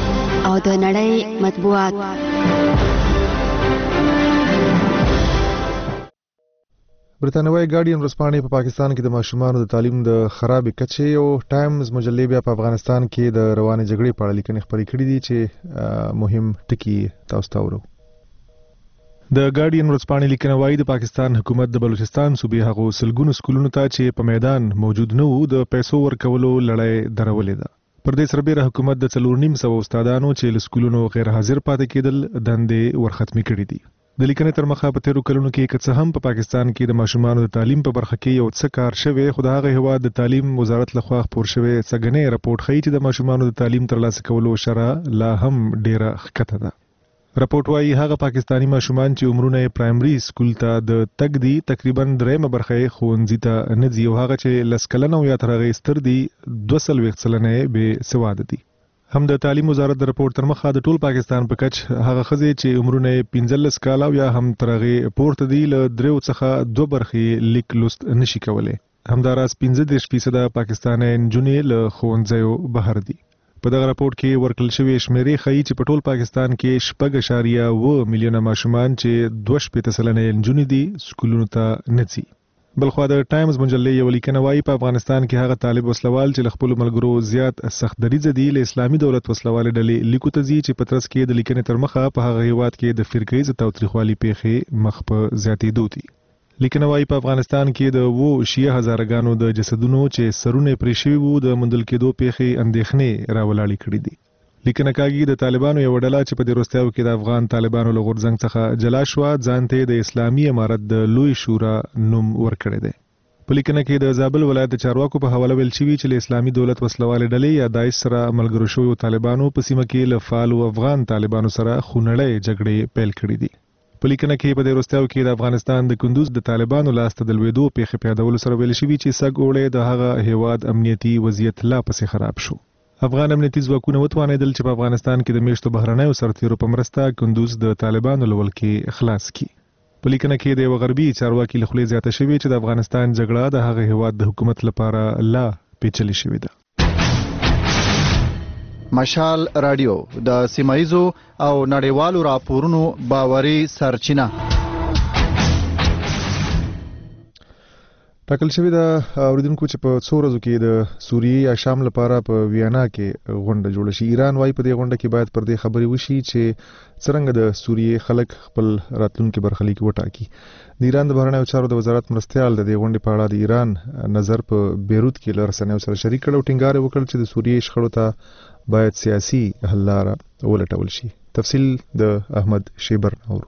او د نړۍ مطبوعات. برتانوي ګارډین ورځپاڼې په پاکستان کې د ماشومانو د تعلیم د خرابې کچې او ټایمز مجلې بیا په افغانستان کې د روانې جګړې په اړه لیکنې خپرې کړې دي چې مهم ټکي تاسو ته ورو. د ګارډین ورځپاڼې لیکنه وايي د پاکستان حکومت د بلوچستان صوبې هغو سلګونو سکولونو ته چې په میدان موجود نه وو د پیسو ورکولو لړۍ درولې ده. پر دې سربېره حکومت د 4,500 استادانو چې له سکولونو غیر حاضر پاتې کېدل دندې ورختمې کړې دي. د لیکنې تر مخه په تیرو کلونو کې که څه هم په پاکستان کې د ماشومانو د تعلیم په برخه کې یو څه کار شوی، خو د هغه هیواد د تعلیم وزارت لخوا خپور شوی څګنې راپورټ ښیي چې د ماشومانو د تعلیم ترلاسه کولو شرح لا هم ډیره ښکته ده. راپورټ وايي هغه پاکستانی ماشومان چې عمرونه پرایمري سکول ته د تګ دي تقریبا 3 برخه ښوونځي ته نه ځي او هغه چې 10 کلنه او یا تر هغه ستر دي 240 سلنه بې سواده دي. هم د تعلیم وزارت د راپورټ تر مخه د ټول پاکستان په کچ هغه ښځې چې عمرونه 15 کاله او یا هم تر هغه پورته دي له 3 څخه 2 برخې لیک لوست نشي کولای. همداراز 15% پاکستاني نجونې له ښوونځیو بهر دي. په دغه راپورټ کې ورکړل شوی شمیرې ښیي چې په ټول پاکستان کې 6.9 میلیونه ماشومان چې 2.5 سلنه نجونې دي سکولونو ته نه ځي. بلخوا د ټایمز مجلې یو لیکنه وايي په افغانستان کې هغه طالب وسلوال چې له خپل ملګرو زیات سخت دریځ دي له اسلامي دولت وسلوال ډلې لیکو ته ځي چې په ترڅ کې د لیکنې تر مخه په هغه هیواد کې د فرقیز تاوتریخوالي پیښې مخ په زیاتېدو دي. لیکنه وايي په افغانستان کې د 10,000 غانو د جسدونو چې سرونه پرې شوي وو د موندل کېدو پیښې اندېښنې راولاړې کړې دي. لیکنه کاږي د طالبانو یو ډله چې په دې وروستیو کې د افغان طالبانو له غورځنګ څخه جلا شوه ځان ته د اسلامي امارت د لوی شورا نوم ورکړی دی. په لیکنه کې د زابل ولایت د چارواکو په حواله ویل شوي چې له اسلامي دولت وسلوالې ډلې یا داعش سره ملګرو شویو طالبانو په سیمه کې له فعالو افغان طالبانو سره خونړۍ جګړې پیل کړې دي. په لیکنه کې په دې وروستیو کې د افغانستان د کندوز د طالبانو لاس ته د لوېدو پیښې په یادولو سره ویل شوي چې سږ اوړی د هغه هیواد امنیتي وضعیت لا پسې خراب شو. افغان امنیتي ځواکونه وتوانېدل چې په افغانستان کې د میشتو بهرنیو سرتیرو په مرسته کندوز د طالبانو له ولکې خلاص کړي. په لیکنه کې د یو غربي چارواکي له خولې زیاته شوې چې د افغانستان جګړه د هغه هیواد د حکومت لپاره لا پیچلې شوې ده. مشال رادیو د سیمایزو او نړیوالو راپورونو باوري سرچینه. ټاکل شوی د اوریدونکو چې په څو ورځو کې د سوریې یا شام لپاره په ویانا کې غونډه جوړه شي. ایران وايي په دې غونډه کې باید پر دې خبرې وشي چې څرنګه د سوریې خلک خپل راتلونکي برخلیک وټاکي. د ایران د بهرنیو چارو د وزارت مرستیال د دې غونډې په اړه د ایران نظر په بیروت کې له رسنیو سره شریک کړ او ټینګار وکړ چې د سوریې شخړو ته باید سیاسي حل لاره ولټول شي. تفصیل د احمد شیبر نور.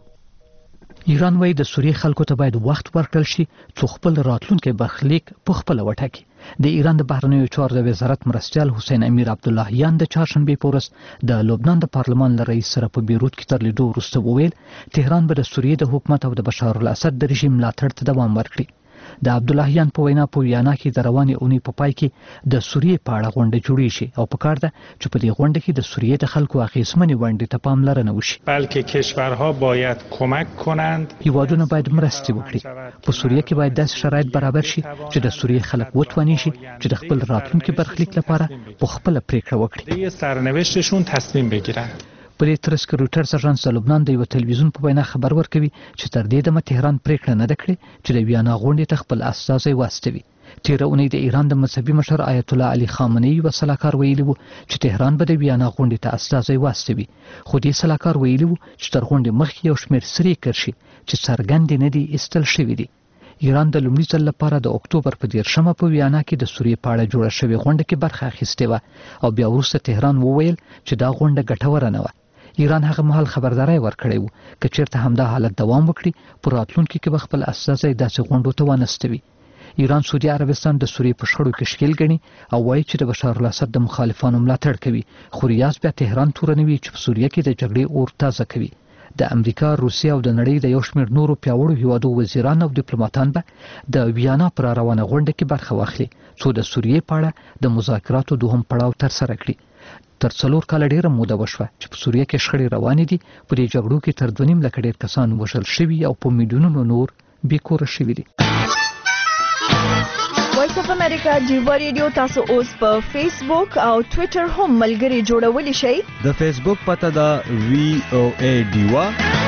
ایران وايي د سوریې خلکو ته باید وخت ورکړل شي څو خپل راتلونکي برخلیک په خپل وټاکي. د ایران د بهرنیو چارو د وزارت مرستیال حسین امیر عبداللهیان د چهارشنبه په ورځ د لبنان د پارلمان له رئیس سره په بیروت کې تر لیدو وروسته وویل تهران به د سوریې د حکومت او د بشار الاسد د رژیم ملاتړ ته دوام ورکړي. د عبداللهیان په وینا په ویانا کې د روانې اونۍ په پای کې د سوریې په اړه غونډه جوړې شي او پکار ده چې په دې غونډه کې د سوریې د خلکو اغیزمنې ونډې ته پاملرنه وشي. بلکې کشورها باید کمک کنند. هیوادونه باید مرسته وکړي. په سوریې کې باید داسې شرایط برابر شي چې د سوریې خلک وتواني شي چې د خپل راتلونکي برخلیک لپاره په خپل پریکړه وکړي. د سرنوشتشون تصمیم بگیرند. په دې ترڅ کې روټرز اژانس د لبنان د یو تلویزیون په وینا خبر ورکوي چې تر دې دمه تهران پریکړه نه ده کړې چې د ویانا غونډې ته خپل استازی واستوي. تیره اونۍ د ایران د مذهبي مشر آیت الله علي خامنه‌ای یو سلاکار ویلي وو چې تهران به د ویانا غونډې ته استازی واستوي. خو دې سلاکار ویلي وو چې تر غونډې مخکې یو شمېر سری کرشي چې څرګند نه دي ایستل شوي دي. ایران د لومړي ځل لپاره د اکتوبر په 13مه په ویانا کې د سوریې په اړه جوړه شوې غونډه کې برخه اخیستې وه او بیا وروسته تهران وویل چې دا غونډه ګټوره نه وه. ایران هغه مهال خبرداري ورکړې وو چې چیرته همدا حالت دوام وکړي پر راتلونکي کې به خپل استازی داسې غونډو ته ونستوي. ایران سعودي عربستان د سوریې په شخړو کې ښکیل ګڼي او وایي چې د بشار الاسد د مخالفانو ملاتړ کوي. خو ریاض بیا تهران تورنوي چې په سوریې کې د جګړې اور تازه کوي. د امریکا، روسیې او د نړۍ د یو شمېر نورو پیاوړو هیوادو وزیران او ډیپلوماټان به د ویانا پر روانه غونډه کې برخه واخلي څو د سوریې په اړه د مذاکراتو دوهم پړاو ترسره کړي. تر 4 کال ډیره موده وشوه چې په سوریه کې شخړې روانې دي. په دې جګړو کې تر 2.5 لک ډیر کسان وژل شوي او په میلیونونو نور بې کوره شوي دي. وایس اف امریکا ډیوا ریډیو تاسو اوس په فیسبوک او ټوئیټر هم ملګري جوړولی شئ. د فیسبوک پته ده VOA ډیوا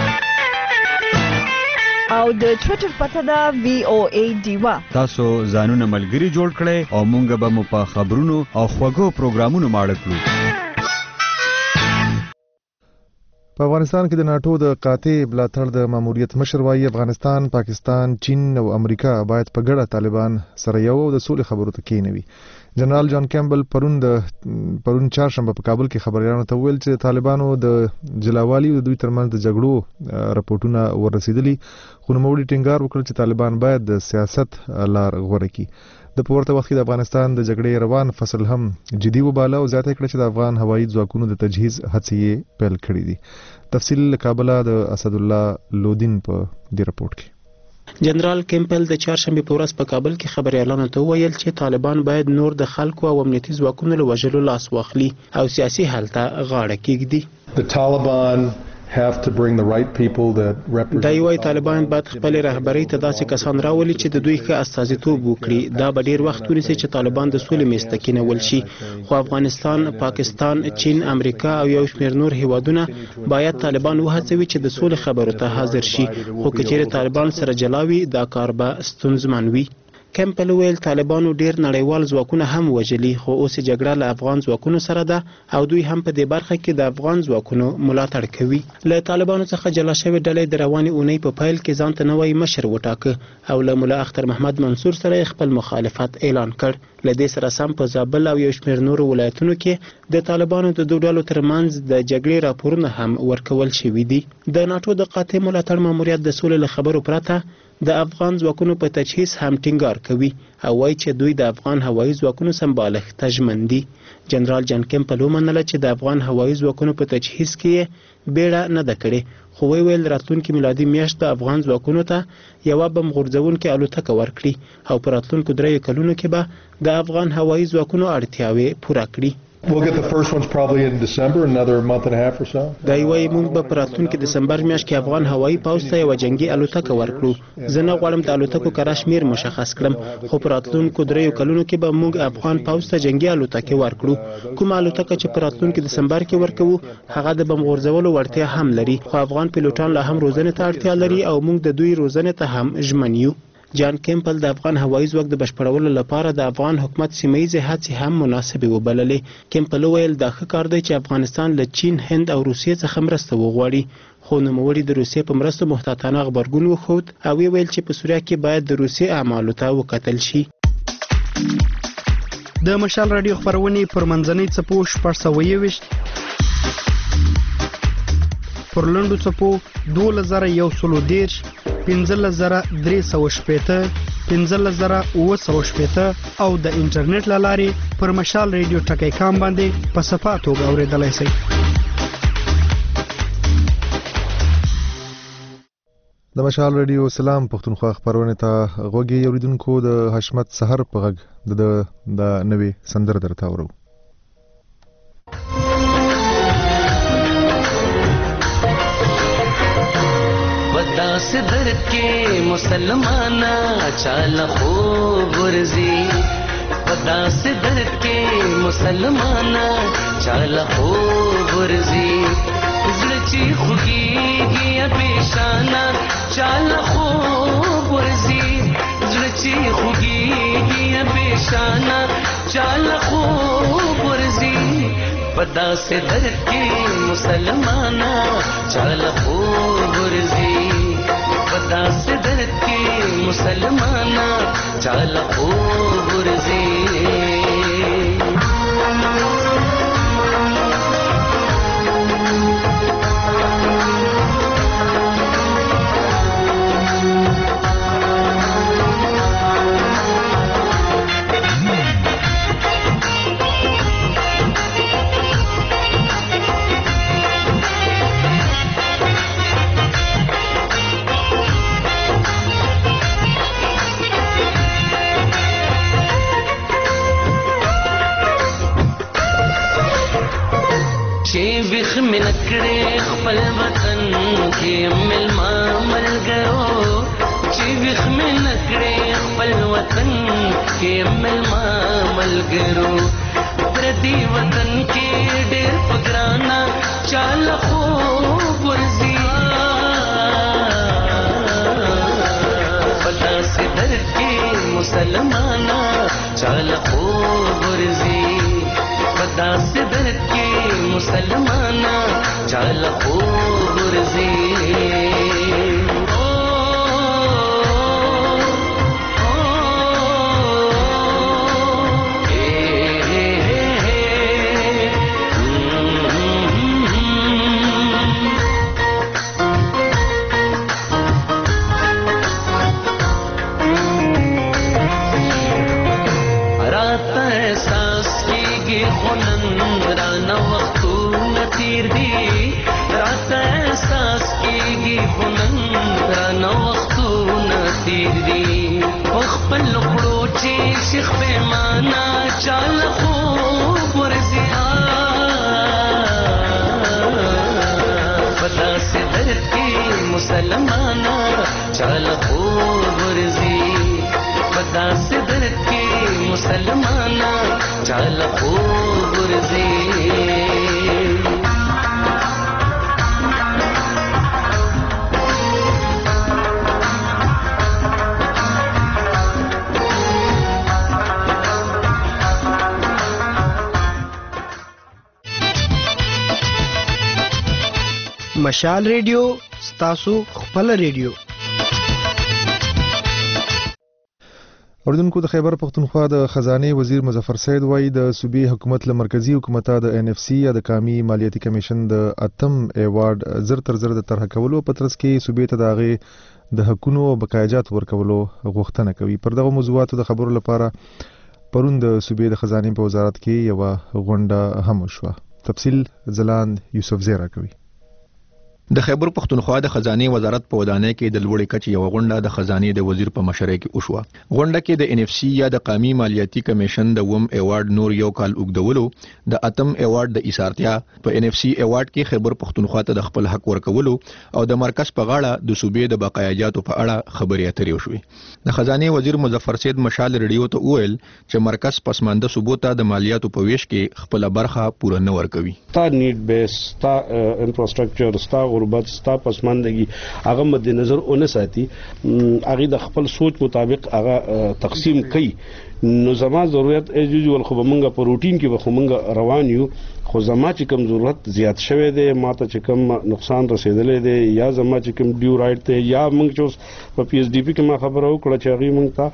او د ټوئیټر پته ده VOA ډیوا. تاسو ځانونه ملګري جوړ کړئ او مونږ به مو په خبرونو او خوږو پروګرامونو ماړه کړو. په افغانستان کې د ناتو د قاطع ملاتړ د ماموریت مشر وايي افغانستان، پاکستان، چین او امریکا باید په ګډه طالبان سره یو د سولې خبرو ته کېنوي. جنرال جان کیمبل پرون چهارشنبه په کابل کې خبريالانو ته ویل چې طالبانو د جلاوالي او دوی ترمنځ د جګړو راپورټونه ورسېدلي، خو نوموړي ټینګار وکړ چې طالبان باید د سیاست لار غوره کړي. د پورته وخت د افغانستان د جګړې روان فصل هم جدي وباله او زیاته کړه چې د افغان هوایي ځواکونو د تجهیز هڅې پیل کړې دي. تفصیل له کابل د اسد الله لودین په دې رپورت کې. جنرال کیمپل د چهارشنبه په ورځ په کابل کې خبريالانو ته ویل چې طالبان باید نور د خلکو او امنیتي ځواکونو له وژلو لاس واخلي او سیاسي حل ته غاړه کېږدي. دا یوای طالبان باید خپل رهبری ته داسې کسان راولي چې د دوی ښه استازیتوب وکړي. دا به ډیر وخت ونیسي چې طالبان د سولې میز ته کېنول شي، خو افغانستان، پاکستان، چین، امریکا او یو شمېر نور هیوادونه باید طالبان وهڅوي چې د سولې خبرو ته حاضر شي، خو که چیرې طالبان سره جلاوي دا کار به ستونزمن وي. کیمپل ویل طالبانو ډیر نړیوال ځواکونه هم وژلي، خو اوس جګړه له افغان ځواکونو سره ده او دوی هم په دې برخه کې د افغان ځواکونو ملاتړ کوي. له طالبانو څخه جلا شوی ډلې د روانې اونۍ په پیل کې ځان ته نوی مشر وټاکه او له مولا اختر محمد منصور سره خپل مخالفت اعلان کړ. له دې سره سم په زابل او یو شمېر نورو ولایتونو کې د طالبانو د دوه ډلو ترمنځ د جګړې راپورونه هم ورکول شوي دي. د ناتو د قاطع ملاتړ ماموریت د سولې له خبرو پرته د افغان ځواکونو په تجهیز هم ټینګار کوي او وایي چې دوی د افغان هوایي ځواکونو سمبالښت ته ژمن دي. جنرال جان کیمپل ومنله چې د افغان هوایي ځواکونو په تجهیز کې بیړه نه ده کړې، خو ویل راتلونکي میلادي میاشت د افغان ځواکونو ته یوه بم غورځونکې الوتکه ورکړي او په راتلونکو 3 کلونو کې به د افغان هوایي ځواکونو اړتیاوې پوره کړي. We'll get the first ones probably in December, another month and a half or so. دا یوه موږ به په راتلونکي دسمبر میاشت کې افغان هوایي پوځ ته یوه جنګي الوتکه ورکړو. زه نه غواړم د الوتکو کره شمېر مشخص کړم، خو په راتلونکو 3 کلونو کې به موږ افغان پوځ ته جنګي الوتکې ورکړو. کومه الوتکه چې په راتلونکي دسمبر کې ورکوو هغه د بم غورځولو وړتیا هم لري، خو افغان پیلوټان لا هم روزنې ته اړتیا لري او موږ د دوی روزنې ته هم ژمن یو. جان کیمپل د افغان هوایي ځواک د بشپړولو لپاره د افغان حکومت سیمه‌ییزې هڅې هم مناسبې وبللې. کیمپل ویل دا ښه کار دی چې افغانستان له چین، هند او روسیې څخه مرسته وغواړي، خو نوموړي د روسیې په مرستو محتاطانه غبرګون وښود او ویل چې په سوریه کې باید د روسیې اعمالو ته وکتل شي. د مشال رادیو خبرونې پر منځنۍ څپو 620 پر لنډو څپو 2110 15315 15815 او د انټرنیټ له لارې پر مشال رادیو ټکی کام باندې په صفه توګه اوریدلای شئ. د مشال رادیو سلام پښتونخوا خبرونه ته غوږی اوریدونکو د حشمت سحر په غږ د نوې سندره درته اورو. से दर के मुसलमाना चाल खूब वर्जी, पता से दर के मुसलमाना चाल खूब वर्जी, ज़लची खुगी गिया पेशाना चाल खूब वर्जी, ज़लची खुगी गिया पेशाना चाल खूब वर्जी, पता से दर के मुसलमाना चाल खूब वर्जी, पता से दर के मुसलमाना चाल खूब वर्जी. बिख में नकड़े खपल वतन के मिलमा मल गयो, बिख में नकड़े खपल वतन کې ملما ملګرو پردي وطن کې ډېر پګرانا چال خو ورزي پتا سي در کې مسلمانا چال خو ورزي پتا سي در کې مسلمانا چال خو ورزي شیخ پیمانا چال خوب ورزی پتا سے در کی مسلمانا چال خوب ورزی پتا سے در کی مسلمانا چال خوب ورزی مشال ریډیو ستاسو خپل ریډیو. اوریدونکو د خیبر پختونخوا د خزانه وزیر مظفر سید وایي د صوبې حکومت له مرکزی حکومت د NFC یا د قومي مالیاتي کمیشن د اتم ایوارډ زر تر زر د طرح کولو په ترڅ کې صوبې ته دغه د حقونو او بقایجات ورکولو غوښتنه کوي. پر دغه موضوعاتو د خبرو لپاره پرون د صوبې د خزانه په وزارت کې یو غونډه هم وشوه. تفصیل زلاند یوسف زیرا کوي. د خیبر پختونخوا د خزانه وزارت په ودانۍ کې د لوړې کچې یو غونډه د خزانه د وزیر په مشرۍ کې وشوه. غونډه کې د NFC یا د قومي مالیاتي کمیشن د وم ایوارډ نور یو کال اوږدولو، د اتم ایوارډ د ایثارتیا، په NFC ایوارډ کې خیبر پختونخوا ته د خپل حق ورکولو او د مرکز په غاړه د صوبې د بقایجاتو په اړه خبرې اترې وشوې. د خزانه وزیر مظفر سید مشال ریډیو ته وویل چې مرکز پسمانده صوبو ته د مالیاتو په ویش کې خپل برخه پوره نه ورکوي. تا نیډ بیس، تا انفراستراکچر، تا غربت، ستا پسماندگی هغه مد نظر اون ساتي، هغه د خپل سوچ مطابق هغه تقسیم کوي. نو زما ضرورت ایز یوزول خو بمنګه په روټین کې به خو منګه روان یو، خو زما چې کوم ضرورت زیات شوی دی، ماته چې کوم نقصان رسیدلې دی، یا زما چې کوم ډیو رائټ ته یا منګ چې په PSDP کې ما خبره وکړه چې هغه منګ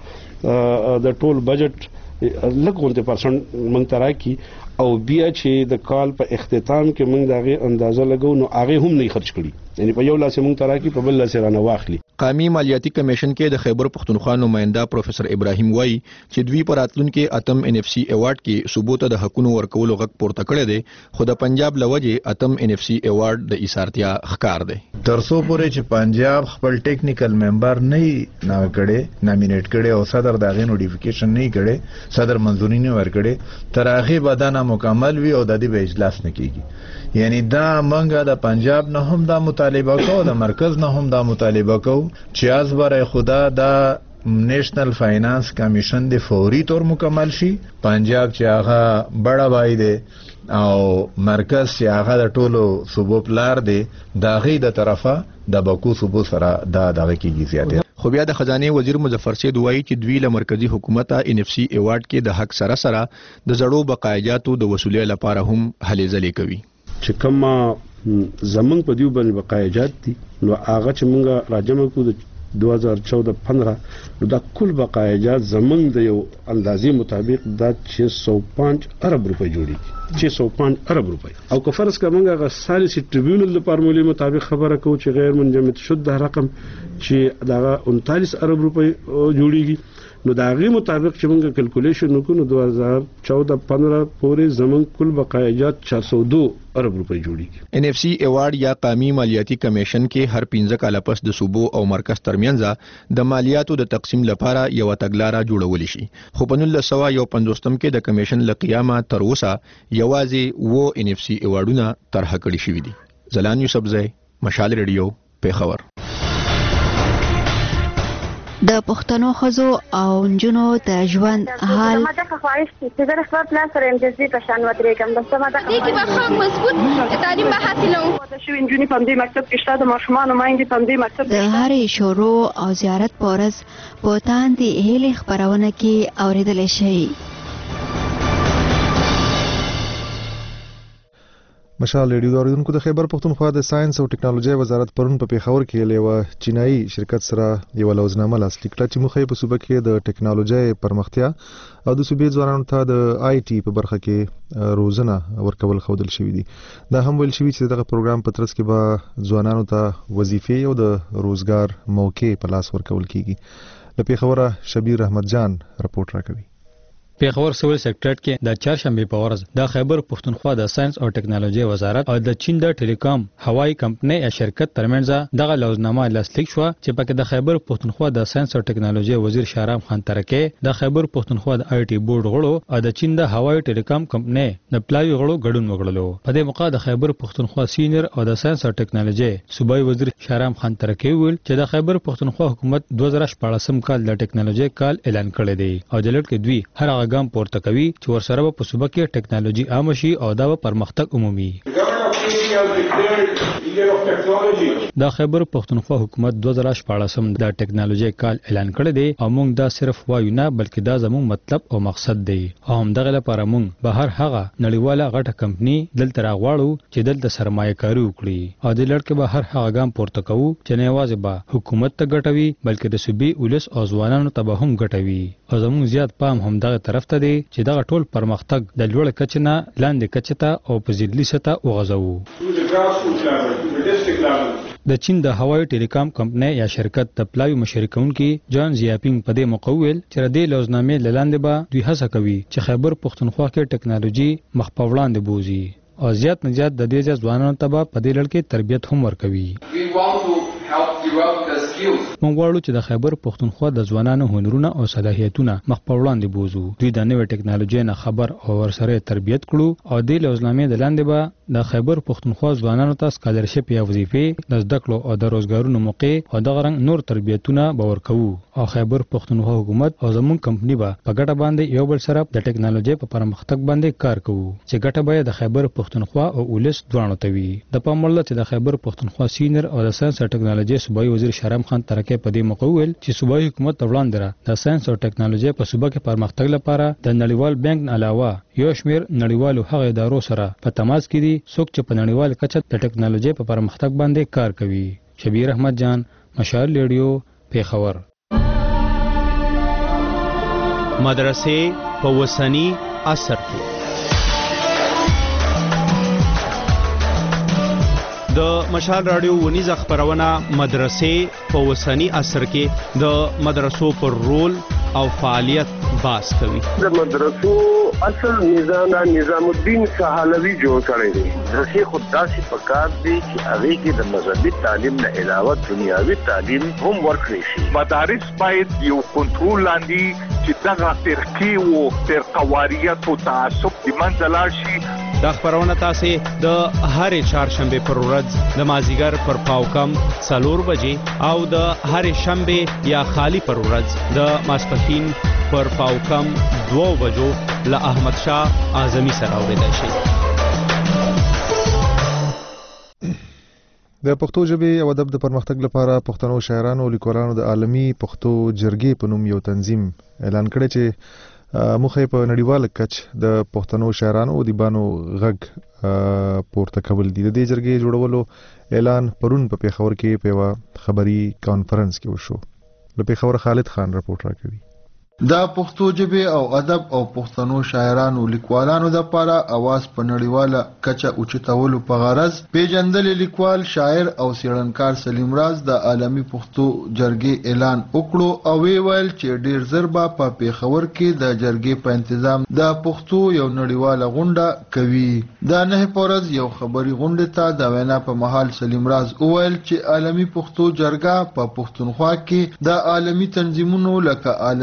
ته د ټول بجټ لګونته پرسنټ منګ ته راکی او بیا چې د کال په اختتام کې موږ دغه اندازه لګو نو هغه هم نه خرج کړي، یعنی په یو لاس موږ تراکی په بل لاس رانه واخلي. قومي مالیاتي کمیشن کې د خیبر پختونخوا نماینده پروفیسور ابراهیم وای چې دوی پر راتلونکو اتم NFC ایوارډ کې صوبو ته د حقونو ورکولو غږ پورته کړی دی، خو د پنجاب لوجه اتم NFC ایوارډ د ایثارتیا ښکار دی. ترڅو پورې چې پنجاب خپل ټیکنیکل ممبر نه کړي، نامینیټ کړي او صدر دغه نوټیفیکیشن نه کړي، صدر منځوري نه ورکړي، تر هغه بدانه مکمل وي او د دې به اجلاس نه کیږي. یعنی دا منګه د پنجاب نه هم دا مطالبه کوو، د مرکز نه هم دا مطالبه کوو چې از برای خدا دا نیشنل فاینانس کمیشن د فوري طور مکمل شي. پنجاب چې هغه بڑا بای دی او مرکز چې هغه د ټولو صوبو پلار دی، دا غي د طرفه د بکو صوبو سره دا دغه کیږي زیاته. خو بیا د خزانه وزیر مظفر سید وایي چې دوی له مرکزی حکومت NFC ایوارډ کې د حق سره سره د زړو بقایجاتو د وصولې لپاره هم هلې ځلې کوي. چې کومه زمنګ په دیو باندې بقایجات دي نو هغه چې مونږه راجمه کو د 2014-15 نو دا کل بقایجات زمنګ د یو اندازې مطابق دا 605 ارب روپۍ جوړیږي، 605 ارب روپۍ. او که فرض کړه مونږه هغه سالسي ټریبیونل د فارمولې مطابق خبره کوو چې غیر منجمد شده رقم چې دا 39 ارب روپۍ جوړیږي، نو دا غي مطابق چې موږ کیلکولیشن وکړو 2014-15 پورې زمون کل بقایجات 402 ارب روپۍ جوړیږي. NFC ایوارډ یا قومي مالیاتي کمیشن کې هر 15 کال پس د صوبو او مرکز ترمنځ د مالیاتو د تقسیم لپاره یو تګلارې جوړول شي، خو په 1950 کې د کمیشن له قیامه تر اوسه یوازې و NFC ایوارډونه طرح کړي شوي دي. زلان یوسف زئی، مشال ریډیو، پیښور. د پښتنو ښځو او نجونو د ژوند حال ما د خواهش چې د خپل پلان سره امتیازي په شان ودرېږم بس ما د دې کې به هم مضبوط تعلیم به حاصلوم د شوي نجونې په دې مکتب کې شته د ماشومانو میندې په دې مکتب د هرې شروع او زیارت په ورځ په تاندې هیلې خپرونه کې اورېدلی شئ. مشال ریډیو د اوریدونکو د خیبر پښتونخوا د ساينس او ټکنالوژي وزارت پرون په پیښور کې له چینایي شرکت سره یو لوزنامه لاسلیک کړه چې مخې په صوبه کې د ټکنالوژي پرمختیا او د صوبې ځوانانو ته د آی ټي په برخه کې روزنه ورکول خودل شوې دي. دا هم ویل شوی چې دغه پروګرام په ترڅ کې به ځوانانو ته وظیفې او د روزګار موقع په لاس ورکول کیږي. له پیښوره شبیر احمد جان رپورټ راکوي. پیښور سیول سیکریټریټ کې د چهارشنبه په ورځ د خیبر پښتونخوا د ساينس او ټکنالوژي وزارت او د چین د ټیلیکام هوایی کمپنۍ یا شرکت ترمنځ دغه لوزنامه لاسلیک شو چې پکې د خیبر پښتونخوا د ساينس او ټکنالوژي وزیر شهرام خان ترکه د خیبر پښتونخوا د آی ټي بورډ غړو او د چین د هوایی ټیلیکام کمپنۍ د پلاوی غړو ګډون وکړلو. په دې موقع د خیبر پښتونخوا سینیئر او د ساينس او ټکنالوژي صوبایي وزیر شهرام خان ترکه ویل چې د خیبر پښتونخوا حکومت 2014 کال د ټکنالوژي کال اعلان کړی دی او د لټ کې دوی هر هغه ګام پورته کوي چې ورسره په صوبه کې ټکنالوژي عام شي او دا پرمختګ عمومي. د خیبر پښتونخوا حکومت 2014 د ټکنالوژي کال اعلان کړی دی او موږ دا صرف وایو نه بلکې دا زموږ مطلب او مقصد دی او هم دغه لپاره موږ به هر هغه نړیواله غټه کمپنی دلته راغواړو چې دلته سرمایه کاری وکړي او د لړ کې به هر هغه ګام پورته کوو چې نه یوازې به حکومت ته ګټوي بلکې د صوبې ولس او ځوانانو ته به هم ګټوي او زموږ زیات پام هم دغه طرف ته دی چې دغه ټول پرمختګ د لوړ کچې نه لاندې کچې ته او په ځلې سطح وغځوو. د چین د هوایی ټیلیکام کمپنۍ یا شرکت د پلاوی مشرکونکي جان زیاپینګ په دې مقویل چې د دې لوزنامې لاندې به دوی هڅه کوي چې خیبر پښتونخوا کې ټکنالوژي مخ په وړاندې بوزي او زیات نه زیات د دې ځوانانو ته په دې لړ کې تربیت هم ورکوي. موږ غواړو چې د خیبر پښتونخوا د ځوانانو هنرونه او صلاحیتونه مخ په وړاندې بوزو. دوی د نوې ټکنالوژي نه خبر او ورسره تربیت کړو او د لوزنامې د لاندې به د خیبر پښتونخوا ځوانانو ته سکالرشپ یا وظیفې د زده کړو او د روزګارونو موقع او د غرنګ نور تربیتونه به ورکوو او خیبر پښتونخوا حکومت او زموږ کمپنی به په ګټه باندې یو بل سره د ټکنالوژي په پرمختګ باندې کار کوو چې ګټه به د خیبر پښتونخوا او ولس دواړو ته وي. د پام وړ چې د خیبر پښتونخوا سینیئر او د ساينس او ټکنالوژي صوبایي وزیر شهرام خان ترکه په دې مقویل چې صوبایي حکومت وړاندې د ساينس او ټکنالوژي په صوبه کې پرمختګ لپاره د نړیوال بانک علاوه یو شمیر نړیوالو هغه ادارو سره په تماس کې دي څوک چې په نړیوال کچه د ټکنالوژي په پرمختګ باندې کار کوي. شبیر احمد جان مشال ریډیو پیښور. مدرسې په وسنی عصر کې د مشال رادیو ونیزه خبرونه مدرسې په وسنی عصر کې د مدرسو پر رول او فعالیت باس کوي. د مدرسو اصل نظام الدین سهالوی جوړ کړی دی. مدرسې خود داسې پکار دی چې هغه کې د مذهبي تعلیم نه علاوه دنیاوي تعلیم هم ورکړي شي. مدارس باید یو کنټرول لاندې چې دغه فرقې او فرقواریت او تعصب د منځه لاړ شي. دا خبرونه تاسو د هرې چهارشنبه پر ورځ د مازیګر پر پاوکم 4 بجې او د هرې شنبه یا خالی پر ورځ د ماسپښین پر پاوکم 2 بجو له احمد شاه اعظمي سره اوریدل شي. د پښتو ژبې او ادب د پرمختګ لپاره پښتنو شاعرانو او لیکوالانو د عالمي پښتو جرګې په نوم یو تنظیم اعلان کړی چې مخې په نړیواله کچ د پښتنو شاعرانو او ادیبانو غږ پورته کول دي. د دې جرګې جوړولو اعلان پرون په پیښور کې په خبري کانفرنس کې وشو. له پیښور خالد خان رپورټ راکوي. دا پښتو ژبې او ادب او پښتنو شاعرانو لیکوالانو د لپاره اواز په نړیواله کچه اوچتولو په غرض پیژندل لیکوال شاعر او څېړنکار سلیم راز د عالمي پښتو جرګې اعلان وکړو او ویل چې ډیر زر به په پیښور کې د جرګې په تنظیم د پښتو یو نړیواله غونډه کوي. دا نه پورز یو خبري غونډه ته د وینا په محل سلیم راز ویل چې عالمي پښتو جرګه په پښتونخوا کې د عالمي تنظیمونو لکه عالمي پښتو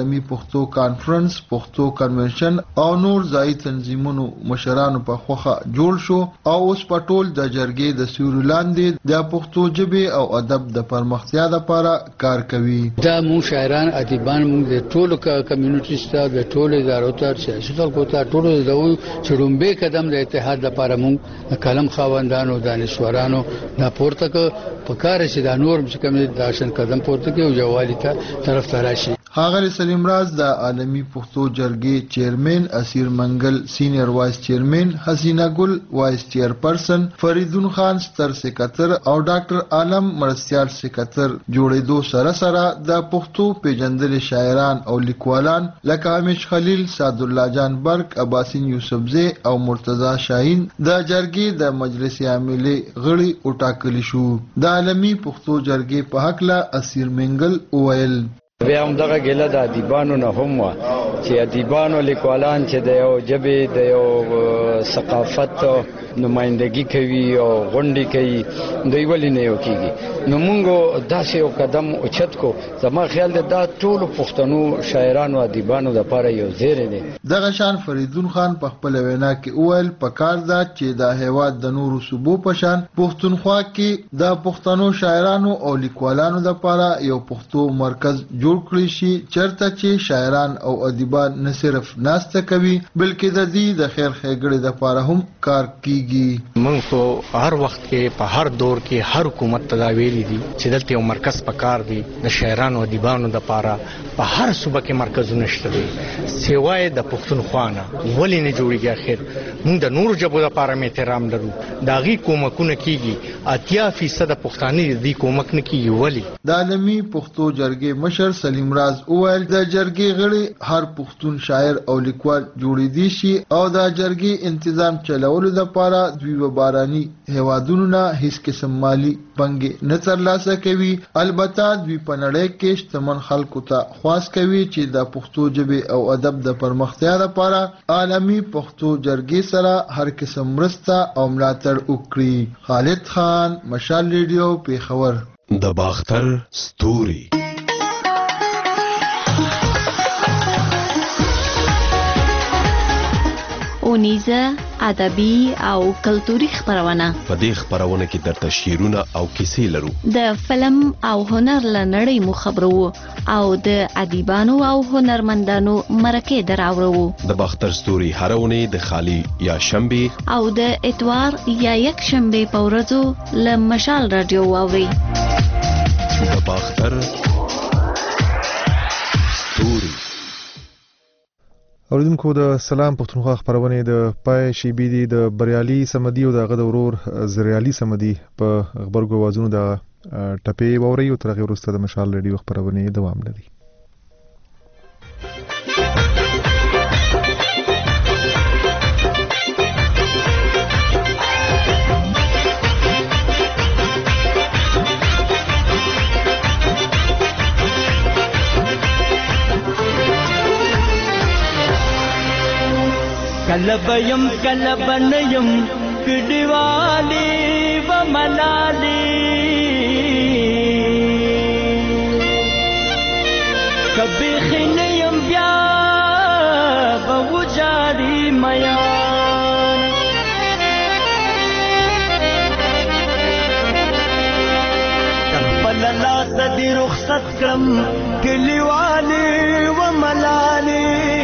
پښتو کانفرنس، پښتو کنونشن او نور ځایي تنظیمونو مشرانو په خوخه جوړ شو او اوس په ټول د جرګې د سیوري لاندې د پښتو ژبې او ادب د پرمختیا لپاره کار کوي. دا مو شاعران ادیبان مو د ټولو کمیونټي سره د ټولو ادارو ته سیاسي خلکو ته ټولو د چړومبې قدم د اتحاد لپاره مو کلم خاوندانو دانشورانو دا پورته په کار شي دا نور چې کوم داشن قدم پورته کوي او جوالي ته طرف ته راشي. ښاغلی سلیم راز د عالمي پښتو جرګې چیرمن، اسیر منګل سینیئر وایس چیرمن، حسینه ګل وایس چیرپرسن، فریدون خان ستر سکتر او ډاکټر عالم مرستیال سکتر جوړېدو سره سره د پښتو پیژندل شاعران او لیکوالان لکه همیش خلیل، سعدالله جان برق، عباسین یوسفزی او مرتضی شاهین د جرګې د مجلس عاملې غړي وټاکل شو. د عالمي پښتو جرګې په هکله اسیر منګل وویل: بیا هم دغه ګیله د ادیبانو نه هم وه چې ادیبانو لیکوالان چې د یو ژبې د یو ثقافت نمایندګي کوي او غونډې کوي دوی ولې نه یو کېږي. نو موږ داسې یو قدم اوچت کو. زما خیال دی دا ټولو پښتنو شاعرانو ادیبانو دپاره یو زیری دی. دغه شان فریدون خان په خپله وینا کې وویل پکار ده چې د هیواد د نورو صوبو په شان پښتونخوا کې د پښتنو شاعرانو او لیکوالانو دپاره یو پښتو مرکز جوړ کړی شي چرته چې شاعران او ادیبان نه صرف ناسته کوي بلکې د دې د خیر ښېګړې دپاره هم کار کیږي. موږ په هر وخت کې په هر دور کې هر حکومت ته دا ویلي دي چې دلته یو مرکز پکار دی د شاعرانو او ادیبانو دپاره. په هر صوبه کې مرکزونه شته دي سوای د پښتونخوا نه. ولې نه جوړیږي؟ اخر موږ د نورو ژبو دپاره هم احترام لرو، د هغې کومکونه کیږي. 80% پښتانه دې کومک نه کیږي. ولې؟ د عالمي پښتو جرګې مشر سلیم راز وویل د جرګې غړي هر پښتون شاعر او لیکوال جوړېدی شي او د جرګې انتظام چلولو دپاره دوی و باراني هیوادونو نه هیڅ قسم مالی پنګې نه ترلاسه کوي. البته دوی په نړۍ کې شتمن خلکو ته خواست کوي چې د پښتو ژبې او ادب د پرمختیا لپاره عالمي پښتو جرګې سره هر قسم مرسته او ملاتړ وکړي. خالد خان، مشال ریډیو، پیښور. د باختر ستوري اونیزه ادبي او کلتوري خبرونه. په دې خبرونه کې درته شعرونه او کیسې لرو. د فلم او هنر لنړۍ مو خبرو او د ادیبانو او هنرمندانو مرکې دراوړو. د باختر ستوري هرونه د خالی یا شنبه او د اتوار یا یک شنبه په ورځو له مشال رادیو واوري. د باختر ستوري. اوریدونکو د سلام پښتونخوا خبرونه د پای شیبې دي د بریالي سمدي او د غد ورور زریالي سمدي په خبرګو وازونو د ټپې ووري او ترغه ورسته د مشال ریډیو خبرونه دوام لري. کلبیم کلبنیم کډوالی و ملالی کبی خنیم بیا بوجاری میان کبل لاس دی رخصت کرم کلیوالی و ملالی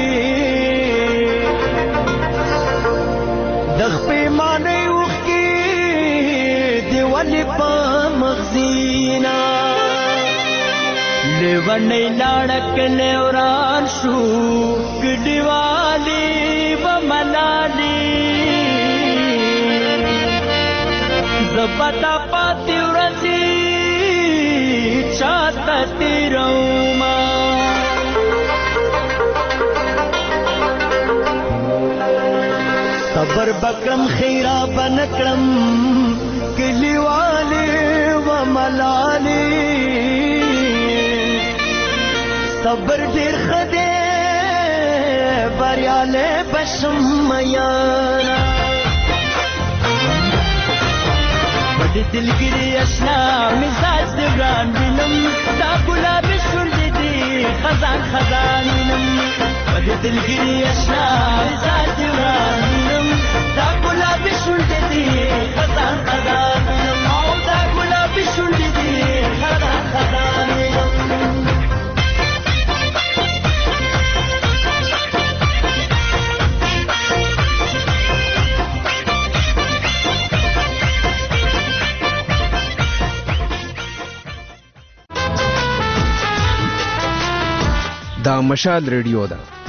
دغ پیمانی وخی دیوالی پا مغزینا لیوانی لارک لیوران شو کډوالی و ملالی زبتا پاتی ورزی چاہتا تیروما صبر بکرم خیرا بنکرم کلیوالی و ملالی صبر دیر خدے بریالے بشم میانا بڑی دلگیری اشنا مزاج دیوران بینم دا گلاب شرد دی خزان خزان وینم په دلګری اشنا ذات ورانم دا ګلابي شونډې دي خزان خزان وینم او دا ګلابي شونډې دي خزان خزان وینم دا مشال ریډیو ده